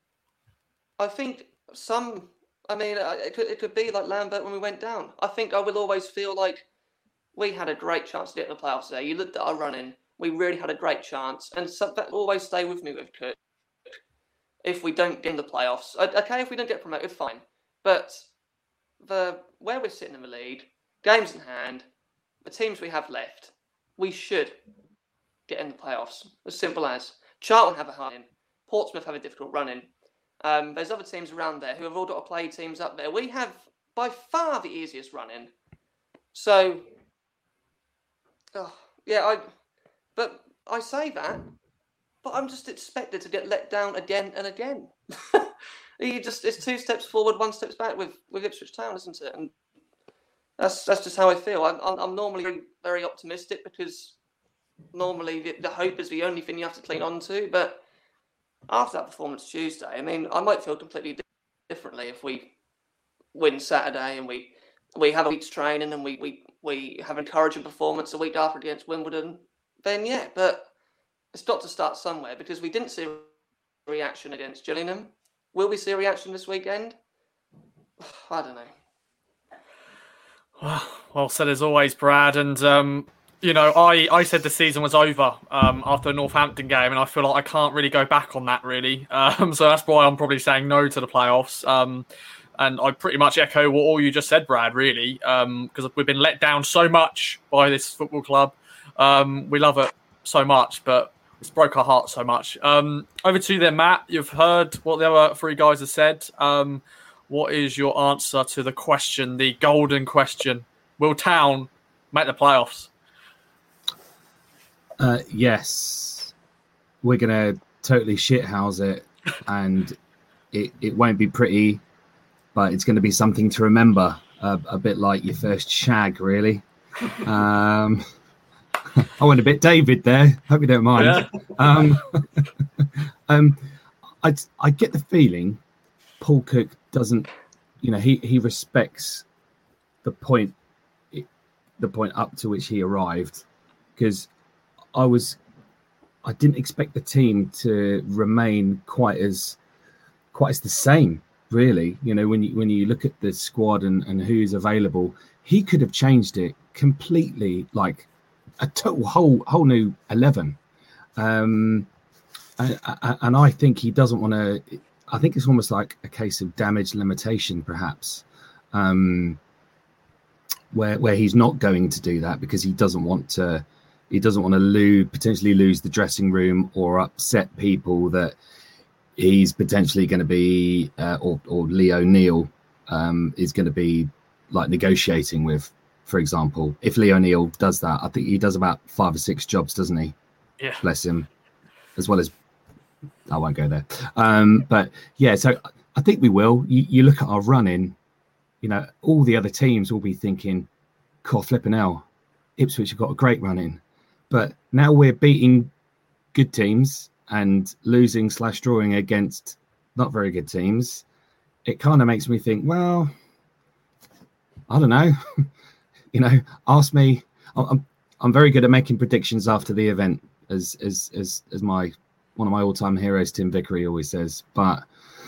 I think some. I mean, it could it could be like Lambert when we went down. I think I will always feel like we had a great chance to get in the playoffs there. You looked at our running. We really had a great chance. And so that will always stay with me with Cook. If we don't get in the playoffs. Okay, if we don't get promoted, fine. But the where we're sitting in the league, games in hand, the teams we have left, we should get in the playoffs. As simple as. Charlton have a hard in. Portsmouth have a difficult run in. Um, there's other teams around there who have all got to play teams up there. We have by far the easiest run in. So, oh, yeah, I... But I say that, but I'm just expected to get let down again and again. You just it's two steps forward, one steps back with, with Ipswich Town, isn't it? And that's that's just how I feel. I'm I'm normally very, very optimistic because normally the, the hope is the only thing you have to cling on to. But after that performance Tuesday, I mean, I might feel completely differently if we win Saturday and we we have a week's training and we we we have an encouraging performance a week after against Wimbledon. Then yeah, but it's got to start somewhere because we didn't see a reaction against Gillingham. Will we see a reaction this weekend? I don't know. Well, well said as always, Brad. And, um, you know, I, I said the season was over um, after the Northampton game, and I feel like I can't really go back on that, really. Um, so that's why I'm probably saying no to the playoffs. Um, and I pretty much echo what all you just said, Brad, really, because um, we've been let down so much by this football club. Um, we love it so much, but it's broke our hearts so much. Um, over to you then, Matt. You've heard what the other three guys have said. Um, what is your answer to the question, the golden question? Will Town make the playoffs? Uh, yes. We're going to totally shithouse it, and it, it won't be pretty, but it's going to be something to remember, uh, a bit like your first shag, really. Um I went a bit David there. Hope you don't mind. Yeah. Um, um, I I get the feeling Paul Cook doesn't, you know, he, he respects the point, the point up to which he arrived, because I was, I didn't expect the team to remain quite as, quite as the same, really. You know, when you when you look at the squad and, and who's available, he could have changed it completely, like. A total whole whole new eleven, um, and, and I think he doesn't want to. I think it's almost like a case of damage limitation, perhaps, um, where where he's not going to do that because he doesn't want to. He doesn't want to lose potentially lose the dressing room or upset people that he's potentially going to be, uh, or or Lee O'Neill um, is going to be like negotiating with. For example, if Lee O'Neill does that, I think he does about five or six jobs, doesn't he? Yeah. Bless him. As well as, I won't go there. Um, but yeah, so I think we will. You, you look at our running, you know, all the other teams will be thinking, God, flipping hell, Ipswich have got a great run in. But now we're beating good teams and losing slash drawing against not very good teams. It kind of makes me think, well, I don't know. you know, ask me. I'm I'm very good at making predictions after the event, as as as as my one of my all-time heroes, Tim Vickery, always says. But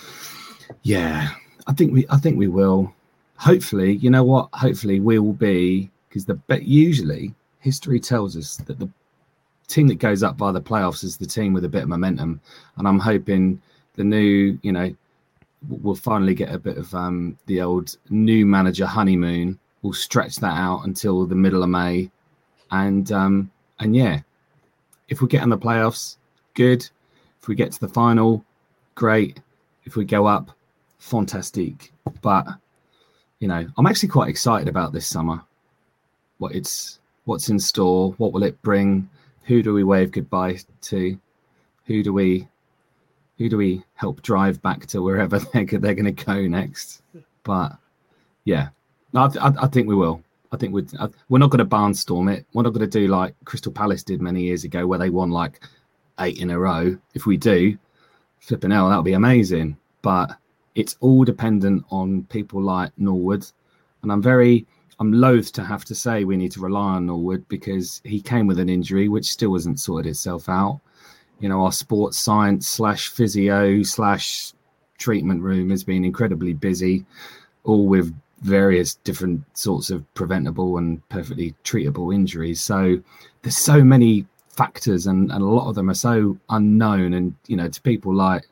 yeah, I think we I think we will. Hopefully, you know what? Hopefully, we will be, because the bet usually history tells us that the team that goes up by the playoffs is the team with a bit of momentum, and I'm hoping the new, you know, we'll finally get a bit of um, the old new manager honeymoon. We'll stretch that out until the middle of May, and um, and yeah, if we get in the playoffs, good. If we get to the final, great. If we go up, fantastic. But you know, I'm actually quite excited about this summer. What it's what's in store? What will it bring? Who do we wave goodbye to? Who do we who do we help drive back to wherever they're they're going to go next? But yeah, no, I, I, I think we will. I think we're we're not going to barnstorm it. We're not going to do like Crystal Palace did many years ago, where they won like eight in a row. If we do, flipping hell, that'll be amazing. But it's all dependent on people like Norwood, and I'm very. I'm loath to have to say we need to rely on Norwood, because he came with an injury which still hasn't sorted itself out. You know, our sports science slash physio slash treatment room has been incredibly busy, all with various different sorts of preventable and perfectly treatable injuries. So there's so many factors, and, and a lot of them are so unknown. And, you know, to people like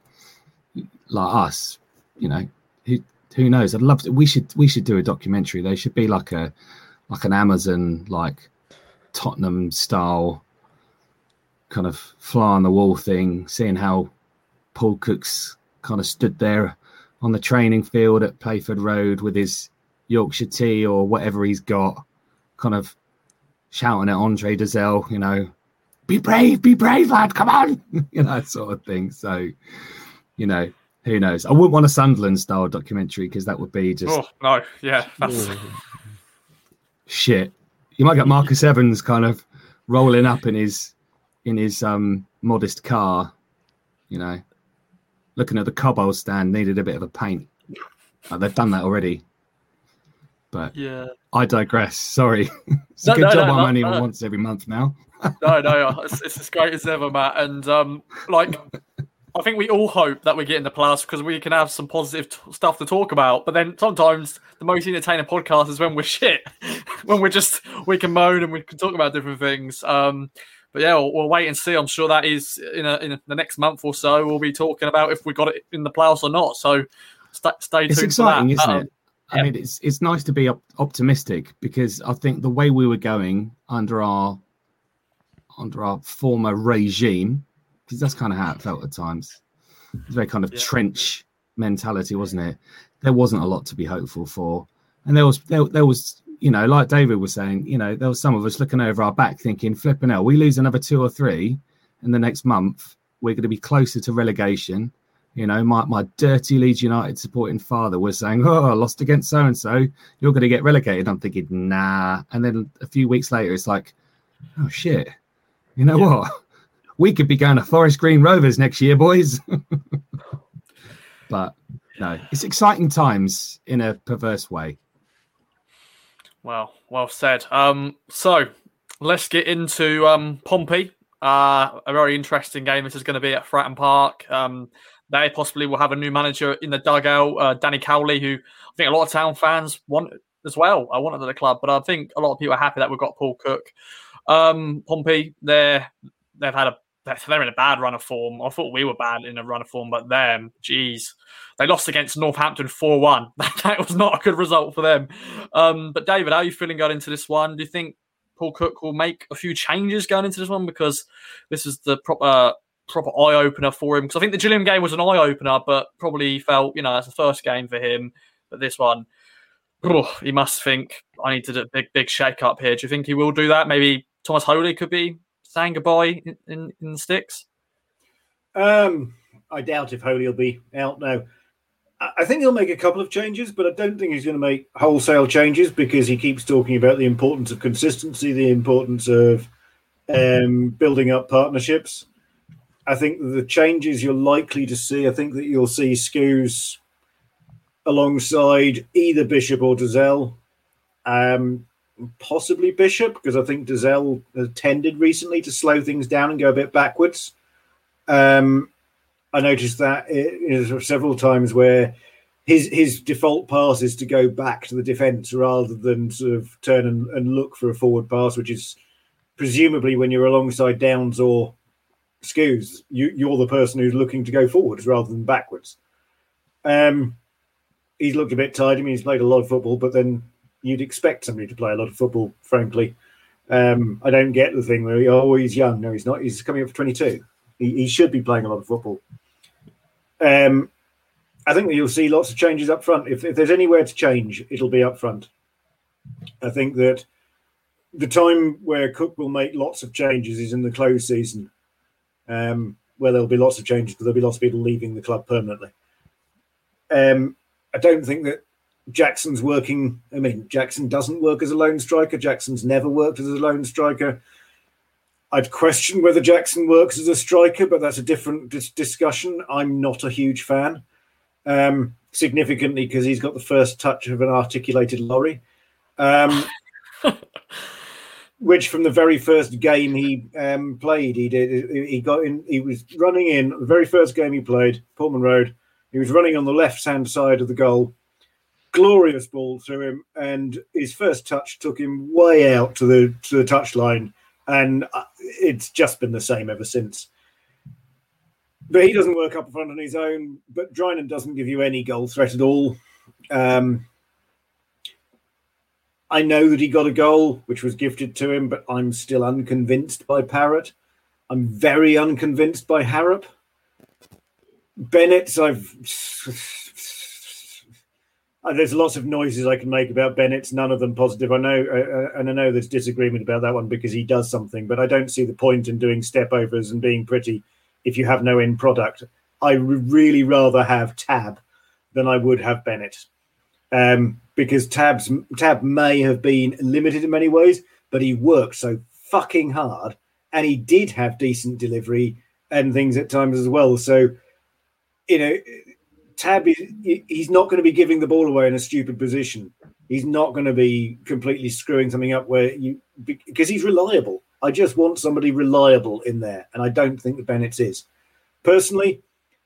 like us, you know, who Who knows? I'd love to. We should. We should do a documentary. They should be like a, like an Amazon, like Tottenham style, kind of fly on the wall thing. Seeing how Paul Cook's kind of stood there on the training field at Playford Road with his Yorkshire tea or whatever he's got, kind of shouting at Andre Dazelle, you know, "Be brave, be brave, lad, come on," you know, that sort of thing. So, you know. Who knows? I wouldn't want a Sunderland-style documentary, because that would be just... Oh, no, yeah. That's... shit. You might get Marcus Evans kind of rolling up in his in his um, modest car, you know, looking at the Cobble stand, needed a bit of a paint. Uh, they've done that already. But yeah, I digress. Sorry. It's a no, good no, job no, I'm no, only no. once every month now. no, no, it's, it's as great as ever, Matt. And, um, like... I think we all hope that we get in the playoffs, because we can have some positive t- stuff to talk about. But then sometimes the most entertaining podcast is when we're shit, when we're just we can moan and we can talk about different things. Um, but yeah, we'll, we'll wait and see. I'm sure that is in, a, in the next month or so. We'll be talking about if we got it in the playoffs or not. So st- stay tuned. It's exciting, for that. isn't um, it? I yeah. mean, it's it's nice to be op- optimistic, because I think the way we were going under our under our former regime. Because that's kind of how it felt at times. It was very kind of yeah. trench mentality, wasn't it? There wasn't a lot to be hopeful for. And there was, there, there was, you know, like David was saying, you know, there was some of us looking over our back thinking, flipping hell, we lose another two or three in the next month, we're going to be closer to relegation. You know, my, my dirty Leeds United supporting father was saying, oh, I lost against so-and-so, you're going to get relegated. I'm thinking, nah. And then a few weeks later, it's like, oh, shit. You know yeah. what? We could be going to Forest Green Rovers next year, boys. But no, it's exciting times in a perverse way. Well, well said. Um, so let's get into um, Pompey. Uh, a very interesting game. This is going to be at Fratton Park. Um, they possibly will have a new manager in the dugout, uh, Danny Cowley, who I think a lot of Town fans want as well. I wanted at the club, but I think a lot of people are happy that we've got Paul Cook. Um, Pompey, they're they've had a They're in a bad run of form. I thought we were bad in a run of form, but them, geez. They lost against Northampton four one. That was not a good result for them. Um, but David, how are you feeling going into this one? Do you think Paul Cook will make a few changes going into this one? Because this is the proper proper eye-opener for him. Because I think the Gillingham game was an eye-opener, but probably felt, you know, that's the first game for him. But this one, oh, he must think, I need to do a big, big shake-up here. Do you think he will do that? Maybe Thomas Holy could be saying goodbye in, in, in the sticks? Um, I doubt if Holy will be out now. I think he'll make a couple of changes, but I don't think he's going to make wholesale changes, because he keeps talking about the importance of consistency, the importance of um, building up partnerships. I think the changes you're likely to see, I think that you'll see Scouse alongside either Bishop or Dozzell, um, possibly Bishop, because I think Dozzell has tended recently to slow things down and go a bit backwards. Um, I noticed that it, you know, several times where his his default pass is to go back to the defence rather than sort of turn and, and look for a forward pass, which is presumably when you're alongside Downs or Scouse, you, you're the person who's looking to go forwards rather than backwards. Um, he's looked a bit tired. I mean, he's played a lot of football, but then you'd expect somebody to play a lot of football, frankly. Um, I don't get the thing where, oh, he's young. No, he's not. He's coming up for twenty-two. He, he should be playing a lot of football. Um, I think that you'll see lots of changes up front. If, if there's anywhere to change, it'll be up front. I think that the time where Cook will make lots of changes is in the close season, um, where there'll be lots of changes because there'll be lots of people leaving the club permanently. Um, I don't think that Jackson's working. I mean, Jackson doesn't work as a lone striker. Jackson's never worked as a lone striker. I'd question whether Jackson works as a striker, but that's a different dis- discussion. I'm not a huge fan, um, significantly because he's got the first touch of an articulated lorry, um, which from the very first game he um, played, he did. He got in. He was running in the very first game he played, Pullman Road. He was running on the left-hand side of the goal. Glorious ball through him, and his first touch took him way out to the to the touchline. And it's just been the same ever since. But he doesn't work up front on his own. But Drinan doesn't give you any goal threat at all. Um, I know that he got a goal, which was gifted to him, but I'm still unconvinced by Parrott. I'm very unconvinced by Harrop. Bennett, I've... There's lots of noises I can make about Bennett, none of them positive. I know, uh, and I know there's disagreement about that one because he does something, but I don't see the point in doing step overs and being pretty if you have no end product. I would really rather have Tab than I would have Bennett, um, because Tab's Tab may have been limited in many ways, but he worked so fucking hard, and he did have decent delivery and things at times as well. So, you know. Tab, he's not going to be giving the ball away in a stupid position. He's not going to be completely screwing something up where you because he's reliable. I just want somebody reliable in there, and I don't think that Bennett's is. Personally,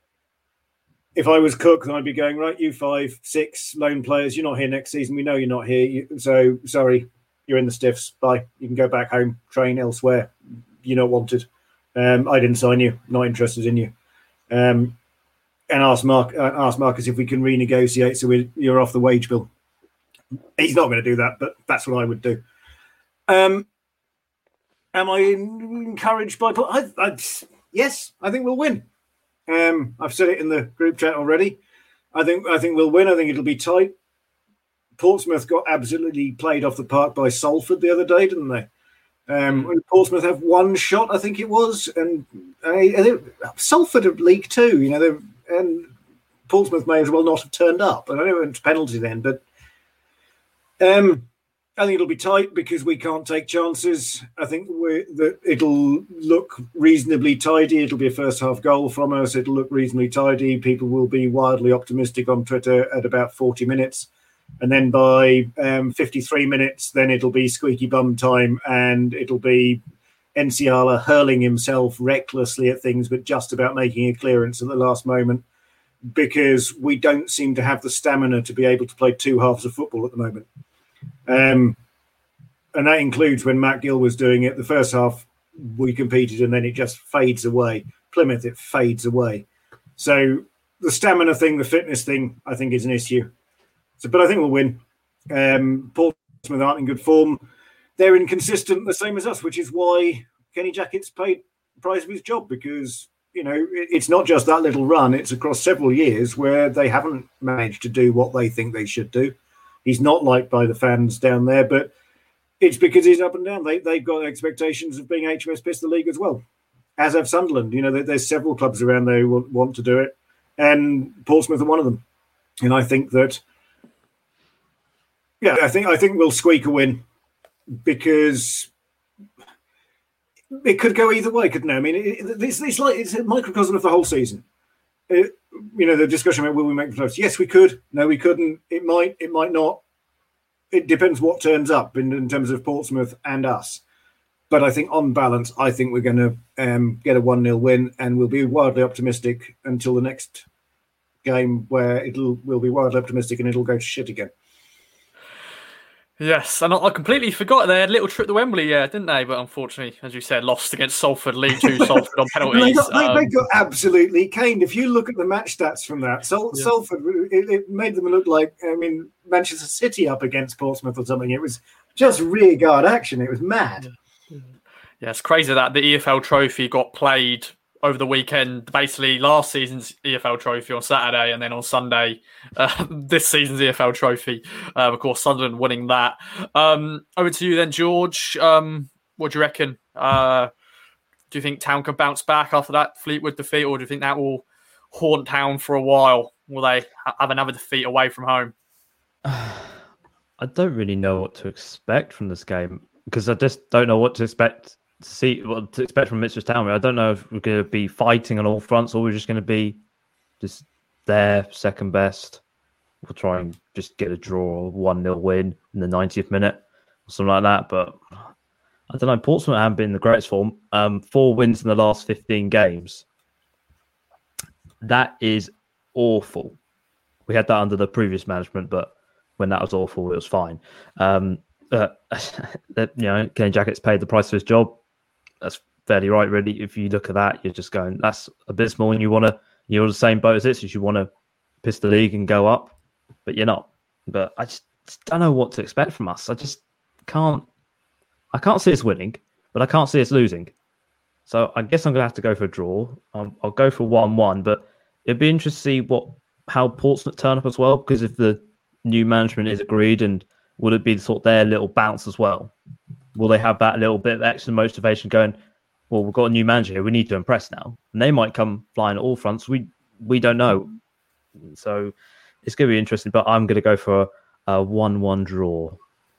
if I was Cook, then I'd be going, right, you five, six lone players, you're not here next season. We know you're not here. You, so, sorry, you're in the stiffs. Bye. You can go back home, train elsewhere. You're not wanted. Um, I didn't sign you. Not interested in you. Um, And ask Mark, uh, ask Marcus if we can renegotiate so we're, you're off the wage bill. He's not going to do that, but that's what I would do. Um, am I encouraged by? I, I, yes, I think we'll win. Um, I've said it in the group chat already. I think I think we'll win. I think it'll be tight. Portsmouth got absolutely played off the park by Salford the other day, didn't they? Um, mm. Portsmouth have one shot, I think it was, and uh, Salford have leaked too. You know, they're. And Portsmouth may as well not have turned up. I know it went to penalty then, but um, I think it'll be tight because we can't take chances. I think we're, that it'll look reasonably tidy. It'll be a first half goal from us. It'll look reasonably tidy. People will be wildly optimistic on Twitter at about forty minutes. And then by um, fifty-three minutes, then it'll be squeaky bum time and it'll be Enciala hurling himself recklessly at things, but just about making a clearance at the last moment because we don't seem to have the stamina to be able to play two halves of football at the moment. Um, and that includes when Matt Gill was doing it. The first half, we competed and then it just fades away. Plymouth, it fades away. So the stamina thing, the fitness thing, I think is an issue. So, but I think we'll win. Um, Portsmouth aren't in good form. They're inconsistent, the same as us, which is why Kenny Jackett's paid the price of his job because, you know, it's not just that little run. It's across several years where they haven't managed to do what they think they should do. He's not liked by the fans down there, but it's because he's up and down. They, they've got expectations of being H M S Pistol League as well, as have Sunderland. You know, there's several clubs around there who want, want to do it, and Portsmouth are one of them. And I think that, yeah, I think I think we'll squeak a win. Because it could go either way, couldn't it? I mean, it, it's, it's like it's a microcosm of the whole season. It, you know, the discussion about will we make the playoffs? Yes, we could. No, we couldn't. It might. It might not. It depends what turns up in, in terms of Portsmouth and us. But I think on balance, I think we're going to um, get a one nil win, and we'll be wildly optimistic until the next game, where it'll we'll be wildly optimistic and it'll go to shit again. Yes, and I completely forgot they had a little trip to Wembley, yeah, didn't they? But unfortunately, as you said, lost against Salford, League Two Salford on penalties. they, got, they, um, they got absolutely caned. If you look at the match stats from that, Sal- Yeah. Salford, it, it made them look like, I mean, Manchester City up against Portsmouth or something. It was just rear guard action. It was mad. Yeah, it's crazy that the E F L Trophy got played over the weekend, basically last season's E F L Trophy on Saturday, and then on Sunday, uh, this season's E F L Trophy. Uh, of course, Sunderland winning that. Um, over to you then, George. Um, what do you reckon? Uh, do you think Town can bounce back after that Fleetwood defeat, or do you think that will haunt Town for a while? Will they have another defeat away from home? I don't really know what to expect from this game because I just don't know what to expect to see, what to expect from Ipswich Town. I don't know if we're going to be fighting on all fronts or we're just going to be just there, second best. We'll try and just get a draw or one nil win in the ninetieth minute or something like that. But I don't know. Portsmouth haven't been in the greatest form. Um, four wins in the last fifteen games. That is awful. We had that under the previous management, but when that was awful, it was fine. Um, uh, you know, Kenny Jackett's paid the price of his job. That's fairly right, really. If you look at that, you're just going, that's abysmal, and you want to, you're the same boat as this, as you want to piss the league and go up, but you're not. But I just, just don't know what to expect from us. I just can't, I can't see us winning, but I can't see us losing. So I guess I'm going to have to go for a draw. Um, I'll go for one one, but it'd be interesting to see what how Portsmouth turn up as well, because if the new management is agreed, and will it be sort of their little bounce as well? Will they have that little bit of extra motivation going, well, we've got a new manager here, we need to impress now. And they might come flying at all fronts. We we don't know. So it's going to be interesting, but I'm going to go for a one one draw.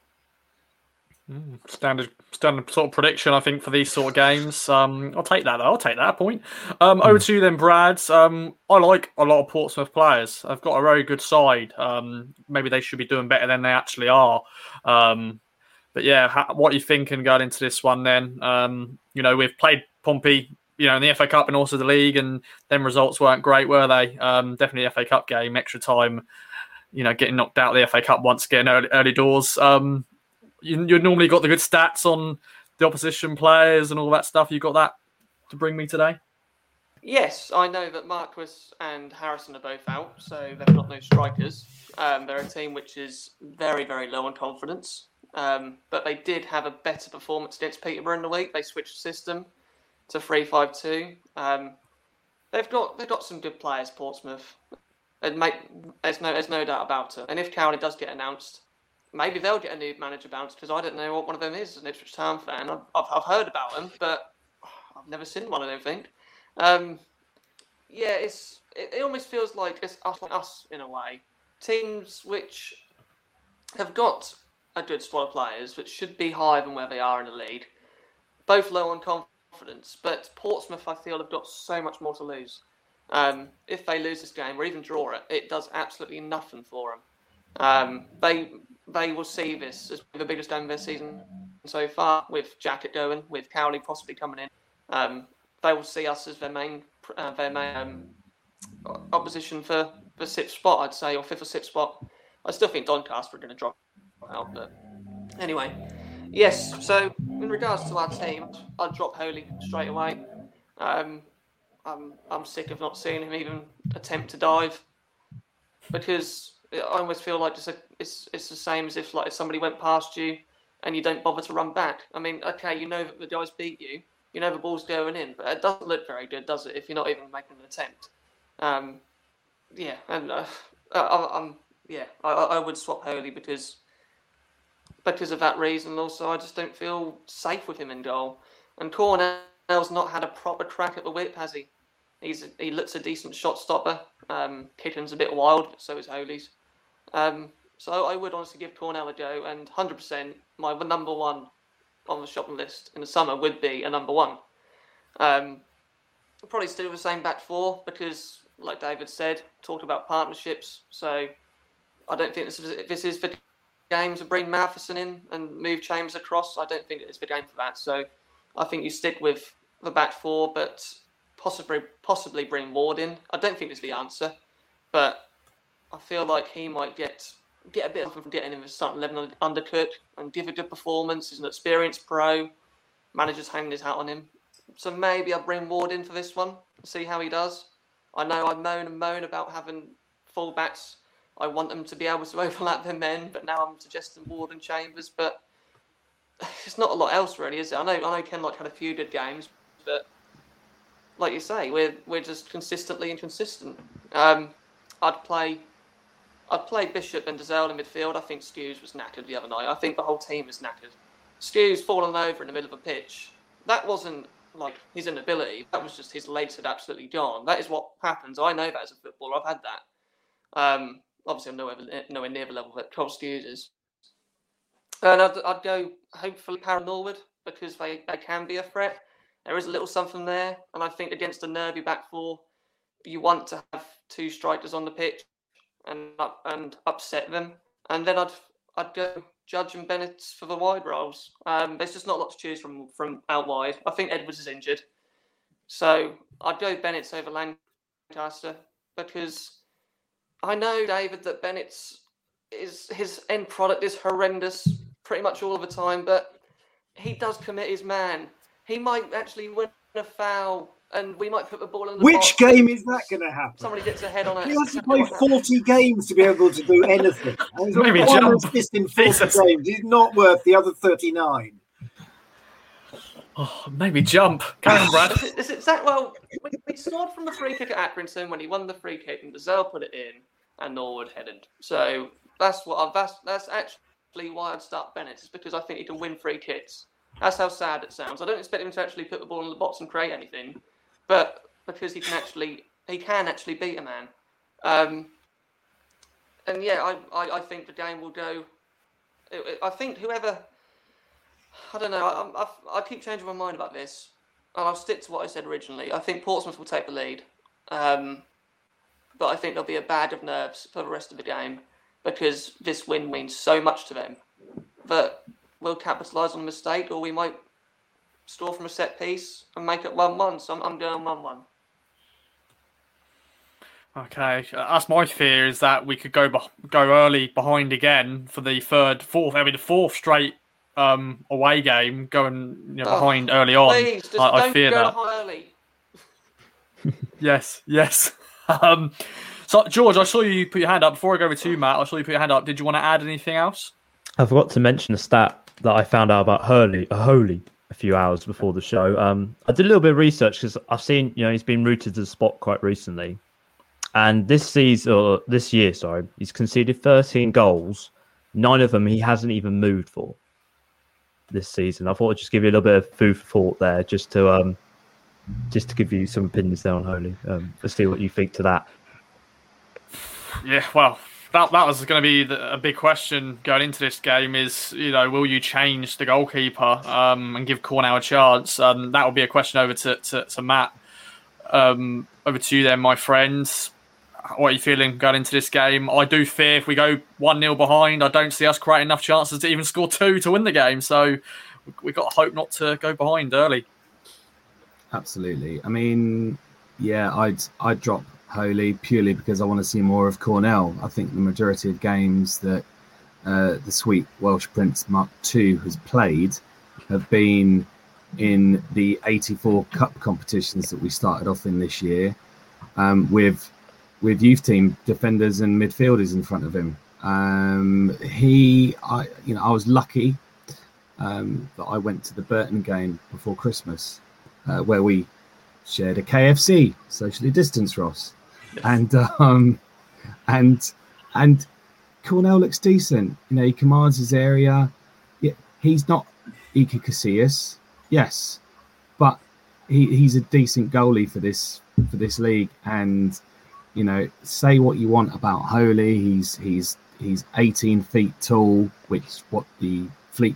Mm, standard, standard sort of prediction, I think, for these sort of games. Um, I'll take that. Though. I'll take that point. Um, mm. Over to you then, Brad. Um, I like a lot of Portsmouth players. I've got a very good side. Um, maybe they should be doing better than they actually are. Um, but yeah, how, what are you thinking going into this one then? Um, you know, we've played Pompey, you know, in the F A Cup and also the league, and them results weren't great, were they? Um, definitely F A Cup game, extra time. You know, getting knocked out of the F A Cup once again, early, early doors. Um, You, you normally got the good stats on the opposition players and all that stuff. You got that to bring me today? Yes, I know that Marquis and Harrison are both out, so they've got no strikers. Um, they're a team which is very, very low on confidence. Um, but they did have a better performance against Peterborough in the week. They switched the system to three five two. Um, they've got they've got some good players, Portsmouth. It make, there's no there's no doubt about it. And if Cowley does get announced, maybe they'll get a new manager bounce, because I don't know what one of them is as an Ipswich Town fan. I've, I've, I've heard about them, but I've never seen one, I don't think. Um, yeah, it's it, it almost feels like it's us, like us in a way. Teams which have got a good squad of players, which should be higher than where they are in the league, both low on confidence. But Portsmouth, I feel, have got so much more to lose. Um, if they lose this game or even draw it, it does absolutely nothing for them. Um, they they will see this as the biggest game of their season so far, with Jackett going, with Cowley possibly coming in. Um, they will see us as their main uh, their main um, opposition for the sixth spot, I'd say, or fifth or sixth spot. I still think Doncaster are going to drop out, but anyway, yes. So in regards to our team, I'd drop Holy straight away. Um, I'm I'm sick of not seeing him even attempt to dive, because I almost feel like just a, it's it's the same as if like if somebody went past you and you don't bother to run back. I mean, okay, you know that the guys beat you, you know the ball's going in, but it doesn't look very good, does it? If you're not even making an attempt. Um, yeah, and uh, I, I'm yeah, I, I would swap Holy because because of that reason. Also, I just don't feel safe with him in goal. And Cornell's not had a proper crack at the whip, has he? He's he looks a decent shot stopper. Um, Kitten's a bit wild, but so is Holy's. Um, so I would honestly give Cornell a go, and one hundred percent my number one on the shopping list in the summer would be a number one. Um, I'll probably still the same back four because, like David said, talked about partnerships. So I don't think this is, this is the game to bring Matheson in and move Chambers across. I don't think it's the game for that. So I think you stick with the back four, but possibly possibly bring Ward in. I don't think it's the answer, but I feel like he might get get a bit of from getting in the starting eleven under Cook and give a good performance. He's an experienced pro. Manager's hanging his hat on him. So maybe I'll bring Ward in for this one and see how he does. I know I moan and moan about having fullbacks. I want them to be able to overlap their men, but now I'm suggesting Ward and Chambers. But it's not a lot else really, is it? I know I know Kenlock had a few good games, but like you say, we're we're just consistently inconsistent. Um, I'd play I'd play Bishop and Dazelle in midfield. I think Skews was knackered the other night. I think the whole team is knackered. Skews falling over in the middle of a pitch. That wasn't like his inability. That was just his legs had absolutely gone. That is what happens. I know that as a footballer. I've had that. Um, obviously, I'm nowhere, nowhere near the level that Cole Skews is. And I'd, I'd go hopefully Para Norwood because they, they can be a threat. There is a little something there. And I think against a nervy back four, you want to have two strikers on the pitch and and upset them. And then I'd I'd go Judge and Bennett for the wide roles. Um, there's just not a lot to choose from from out wide. I think Edwards is injured. So I'd go Bennett over Lancaster because I know, David, that Bennett's is his end product is horrendous pretty much all of the time, but he does commit his man. He might actually win a foul and we might put the ball in the Which box. game is that going to happen? Somebody gets a head on it. He has to play forty games to be able to do anything. And Maybe one jump. assist in forty Jesus. games. He's not worth the other thirty-nine. Oh, maybe jump. Carry on, Brad. Is it that well? We, we scored from the free kick at Accrington when he won the free kick, and Gazelle put it in, and Norwood headed. So that's what I've, that's that's actually why I'd start Bennett. Is because I think he can win free kicks. That's how sad it sounds. I don't expect him to actually put the ball in the box and create anything, but because he can actually he can actually beat a man. Um, and yeah, I, I, I think the game will go. I think whoever. I don't know. I, I, I keep changing my mind about this, and I'll stick to what I said originally. I think Portsmouth will take the lead, um, but I think there'll be a bag of nerves for the rest of the game because this win means so much to them that we'll capitalise on a mistake, or we might score from a set piece and make it one-one. So I'm, I'm going one-one. Okay, uh, that's my fear is that we could go be- go early behind again for the third, fourth, I mean the fourth straight um, away game, going you know, Oh, behind early on. Please, just I, I don't fear go that. behind early. Yes, yes. um, so George, I saw you put your hand up before I go over to you, Matt. I saw you put your hand up. Did you want to add anything else? I forgot to mention a stat that I found out about Hurley, uh, Holy a few hours before the show. Um, I did a little bit of research because I've seen, you know, he's been rooted to the spot quite recently. And this season, or this year, sorry, he's conceded thirteen goals. Nine of them he hasn't even moved for this season. I thought I'd just give you a little bit of food for thought there, just to um, just to give you some opinions there on Holy. Um, let's see what you think to that. Yeah, well, that that was going to be the, a big question going into this game. Is you know, will you change the goalkeeper um, and give Cornell a chance? Um, that will be a question over to to, to Matt. Um, over to you then, my friends. What are you feeling going into this game? I do fear if we go one nil behind, I don't see us creating enough chances to even score two to win the game. So we've got to hope not to go behind early. Absolutely. I mean, yeah, I'd I'd drop Holy purely because I want to see more of Cornell. I think the majority of games that uh, the sweet Welsh Prince Mark two has played have been in the eighty-four cup competitions that we started off in this year, um, with with youth team defenders and midfielders in front of him. Um, he, I, you know, I was lucky um, that I went to the Burton game before Christmas, uh, where we shared a K F C, socially distanced, Ross, and um, and and Cornell looks decent. You know, he commands his area. Yeah, he's not Iker Casillas, yes, but he, he's a decent goalie for this for this league. And you know, say what you want about Holy, he's he's he's eighteen feet tall, which is what the Fleetwood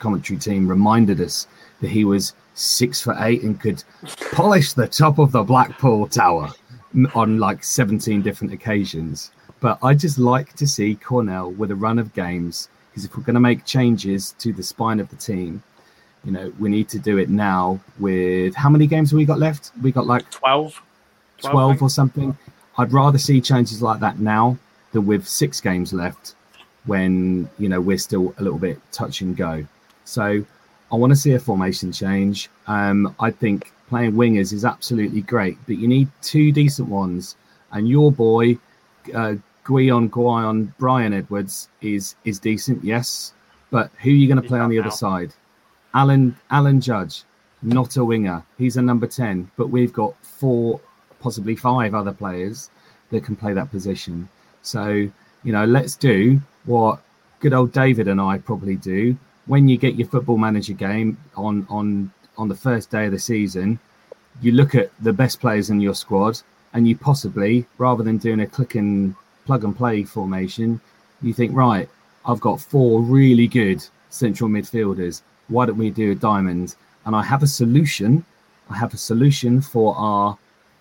commentary team reminded us that he was six foot eight and could polish the top of the Blackpool Tower on like seventeen different occasions. But I just like to see Cornell with a run of games, because if we're going to make changes to the spine of the team, you know, we need to do it now. With how many games have we got left? We got like twelve, twelve, twelve or something. I'd rather see changes like that now than with six games left, when, you know, we're still a little bit touch and go. So I want to see a formation change. Um, I think playing wingers is absolutely great, but you need two decent ones. And your boy, uh, Guion Guion Brian Edwards is is decent, yes. But who are you going to play on the other side? Alan Alan Judge, not a winger. He's a number ten, but we've got four, possibly five other players that can play that position. So, you know, let's do what good old David and I probably do. When you get your Football Manager game on on on the first day of the season, you look at the best players in your squad, and you possibly, rather than doing a click and plug and play formation, you think, right, I've got four really good central midfielders. Why don't we do a diamond? And I have a solution. I have a solution for our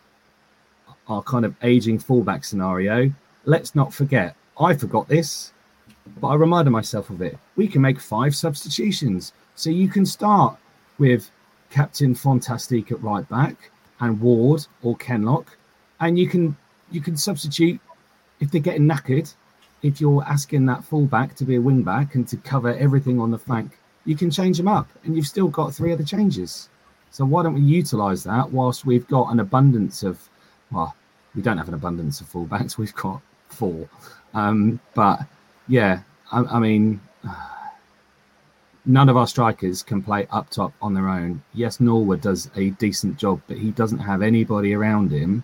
our kind of aging fullback scenario. Let's not forget, I forgot this, but I reminded myself of it. We can make five substitutions. So you can start with Captain Fantastique at right back and Ward or Kenlock, and you can you can substitute if they're getting knackered. If you're asking that fullback to be a wing back and to cover everything on the flank, you can change them up, and you've still got three other changes. So why don't we utilise that whilst we've got an abundance of, well, we don't have an abundance of fullbacks. We've got four. Um, but yeah, I, I mean, none of our strikers can play up top on their own. Yes, Norwood does a decent job, but he doesn't have anybody around him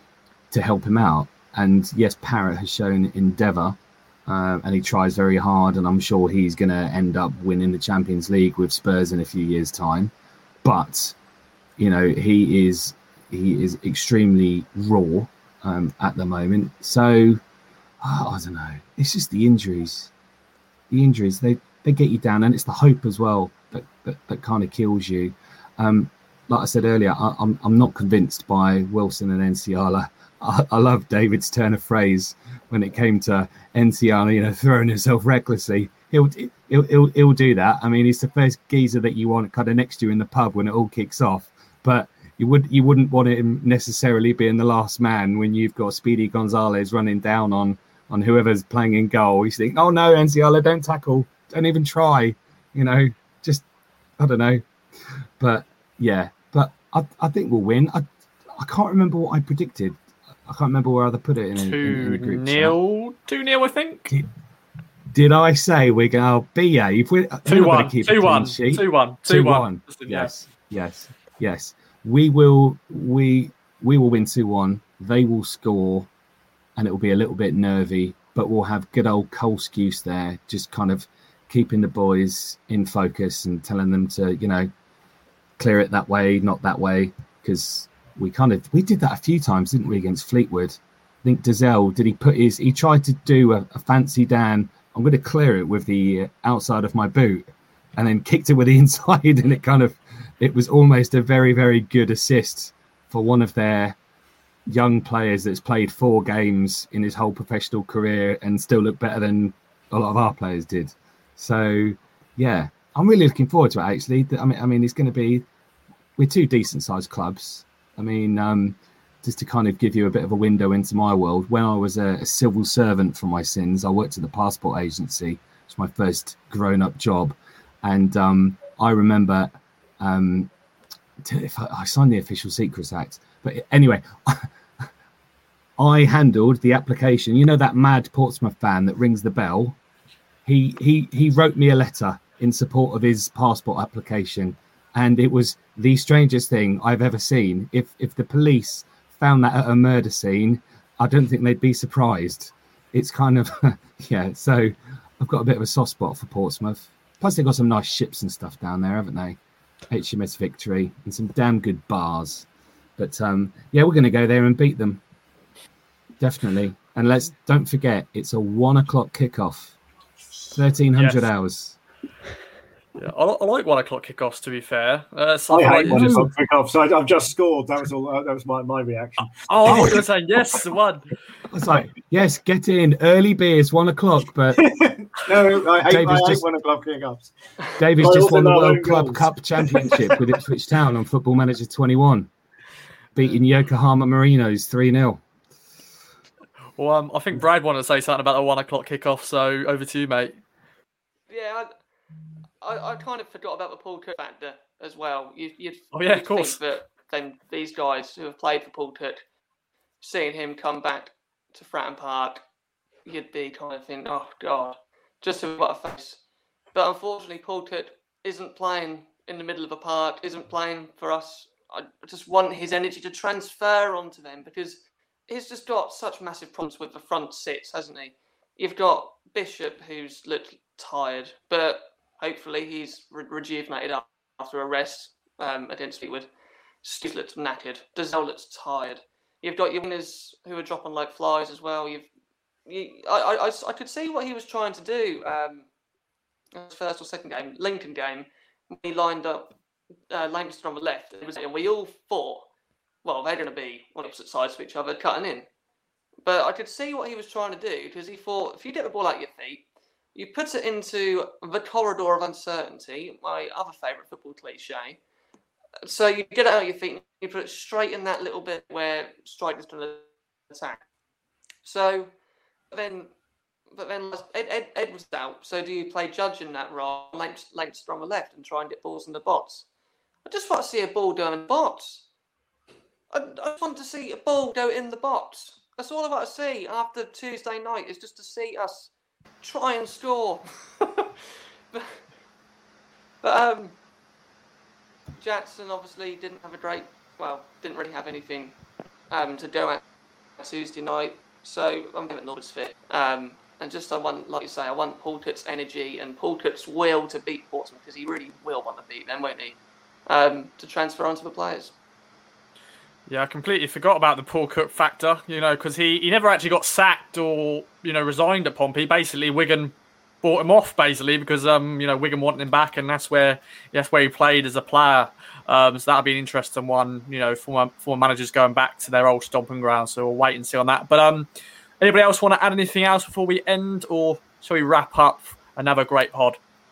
to help him out. And yes, Parrott has shown endeavour, uh, and he tries very hard, and I'm sure he's going to end up winning the Champions League with Spurs in a few years' time. But, you know, he is he is extremely raw um, at the moment. So, oh, I don't know. It's just the injuries. The injuries, they, they get you down, and it's the hope as well that, that, that kind of kills you. Um, like I said earlier, I, I'm I'm not convinced by Wilson and Nsiala. I, I love David's turn of phrase when it came to Nsiala, you know, throwing himself recklessly. He'll, he'll he'll he'll do that. I mean, he's the first geezer that you want kind of next to you in the pub when it all kicks off. But you would you wouldn't want him necessarily being the last man when you've got Speedy Gonzalez running down on on whoever's playing in goal. You think, oh no, Nsiala, don't tackle, don't even try. You know, just I don't know. But yeah, but I I think we'll win. I I can't remember what I predicted. I can't remember where I put it in, in, in the group. two nil, two nil, I think. Did, did I say we're going to be a? If we're two one, two one, two one, two one. Yes, yes, yes. We will. We we will win two one. They will score, and it will be a little bit nervy, but we'll have good old Cole Skuse there, just kind of keeping the boys in focus and telling them to, you know, clear it that way, not that way, because. We kind of we did that a few times, didn't we, against Fleetwood? I think Dazelle, did he put his he tried to do a, a fancy Dan, I'm going to clear it with the uh, outside of my boot, and then kicked it with the inside, and it kind of it was almost a very, very good assist for one of their young players that's played four games in his whole professional career and still look better than a lot of our players did. So yeah, I'm really looking forward to it actually. I mean I mean it's going to be we're two decent sized clubs. I mean, um, just to kind of give you a bit of a window into my world, when I was a, a civil servant for my sins, I worked at the passport agency. It was my first grown-up job. And um, I remember um, t- if I, I signed the Official Secrets Act. But anyway, I handled the application. You know that mad Portsmouth fan that rings the bell? He he he wrote me a letter in support of his passport application. And it was the strangest thing I've ever seen. If if the police found that at a murder scene, I don't think they'd be surprised. It's kind of, yeah, so I've got a bit of a soft spot for Portsmouth. Plus they've got some nice ships and stuff down there, haven't they? H M S Victory and some damn good bars. But um, yeah, we're going to go there and beat them. Definitely. And let's don't forget, it's a one o'clock kickoff. thirteen hundred yes. hours. Yeah, I, I like one o'clock kickoffs. To be fair, uh, so I I hate like one just... o'clock kickoffs. I, I've just scored. That was all. Uh, that was my, my reaction. Oh, I thought you were saying yes, the one. I was like, yes, get in early beers, one o'clock. But no, I hate, I hate just, one o'clock kickoffs. David's just won the World Club goals. Cup Championship with Ipswich Town on Football Manager twenty-one, beating Yokohama Marinos three nil. Well, um, I think Brad wanted to say something about the one o'clock kickoff, so over to you, mate. Yeah, I, I, I kind of forgot about the Paul Cook factor as well. You, you'd, oh, yeah, you'd of course. think that then these guys who have played for Paul Cook, seeing him come back to Fratton Park, you'd be kind of thinking, oh, God, just what a face. But unfortunately, Paul Cook isn't playing in the middle of a park, isn't playing for us. I just want his energy to transfer onto them because he's just got such massive problems with the front six, hasn't he? You've got Bishop, who's looked tired, but hopefully he's re- rejuvenated after a rest um, against Fleetwood. Steve looks knackered. Dazelle looks tired. You've got your winners who are dropping like flies as well. You've, you, I, I, I could see what he was trying to do. Um, his first or second game, Lincoln game, when he lined up uh, Lancaster on the left, and, was, and we all thought, well, they're going to be on opposite sides of each other, cutting in. But I could see what he was trying to do because he thought, if you get the ball out your feet, you put it into the corridor of uncertainty, my other favourite football cliche. So you get it out your feet and you put it straight in that little bit where strikers can attack. So then, but then Ed, Ed, Ed was out. So do you play Judge in that role, Lancaster on the left, and try and get balls in the box? I just want to see a ball go in the box. I, I want to see a ball go in the box. That's all I want to see after Tuesday night is just to see us try and score. but, but um, Jackson obviously didn't have a great, well, didn't really have anything um, to go at Tuesday night. So I'm giving Norwood's fit. Um, and just I want, like you say, I want Paul Cook's energy and Paul Cook's will to beat Portsmouth because he really will want to beat them, won't he? Um, to transfer onto the players. Yeah, I completely forgot about the Paul Cook factor, you know, because he, he never actually got sacked or, you know, resigned at Pompey. Basically, Wigan bought him off, basically, because, um, you know, Wigan wanted him back, and that's where that's where he played as a player. Um, so that'll be an interesting one, you know, former, former managers going back to their old stomping ground. So we'll wait and see on that. But um, anybody else want to add anything else before we end, or shall we wrap up another great pod?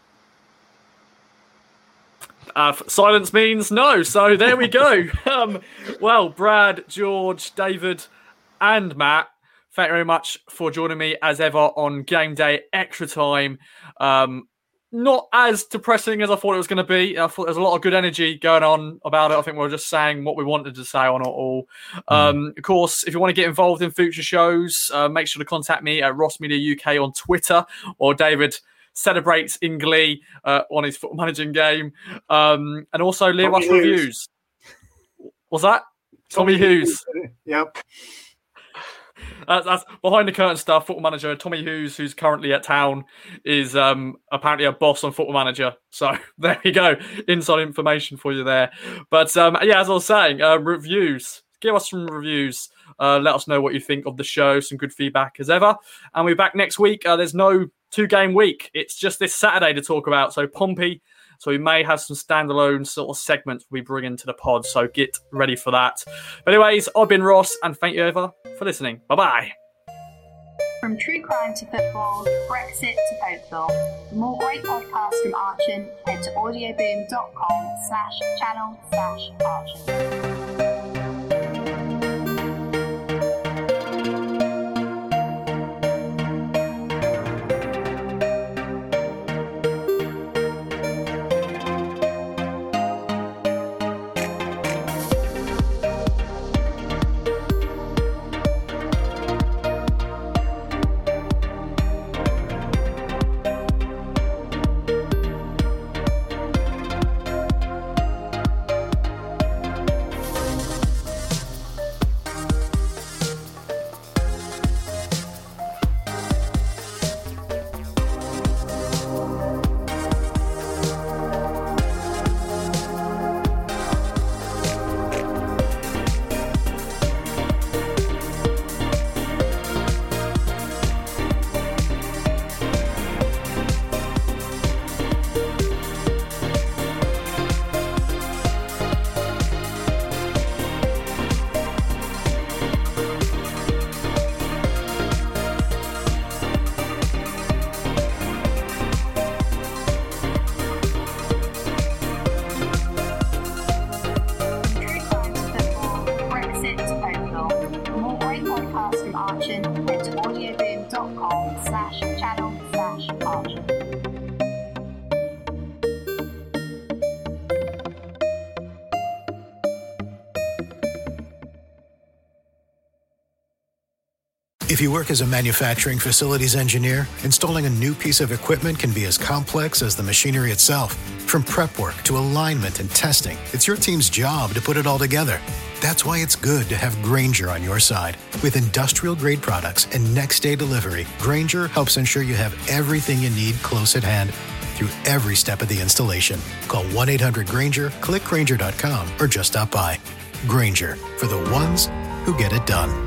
Uh, silence means no, so there we go. um, well, Brad, George, David, and Matt, thank you very much for joining me as ever on Game Day Extra Time. Um, not as depressing as I thought it was going to be. I thought there was a lot of good energy going on about it. I think we were just saying what we wanted to say on it all. Um, of course, if you want to get involved in future shows, uh, make sure to contact me at Ross Media U K on Twitter, or David celebrates in glee uh, on his football managing game, um, and also leave Tommy us Hughes. reviews. What's that? Tommy, Tommy Hughes. Hughes. Yep. That's, that's behind the curtain stuff. Football manager Tommy Hughes, who's currently at Town, is um, apparently a boss on Football Manager. So there you go, inside information for you there. But um, yeah, as I was saying, uh, reviews. Give us some reviews. Uh, let us know what you think of the show. Some good feedback as ever. And we're back next week. Uh, there's no two-game week. It's just this Saturday to talk about. So Pompey. So we may have some standalone sort of segments we bring into the pod. So get ready for that. But anyways, I've been Ross, and thank you ever for listening. Bye-bye. From true crime to football, Brexit to Oakville. For more great podcasts from Archon, head to audioboom.com slash channel slash Archon. podcast from Archon, head to audioboom.com slash channel slash Archon. If you work as a manufacturing facilities engineer, installing a new piece of equipment can be as complex as the machinery itself. From prep work to alignment and testing, it's your team's job to put it all together. That's why it's good to have Grainger on your side. With industrial-grade products and next-day delivery, Grainger helps ensure you have everything you need close at hand through every step of the installation. Call one eight hundred Grainger, click Grainger dot com, or just stop by. Grainger, for the ones who get it done.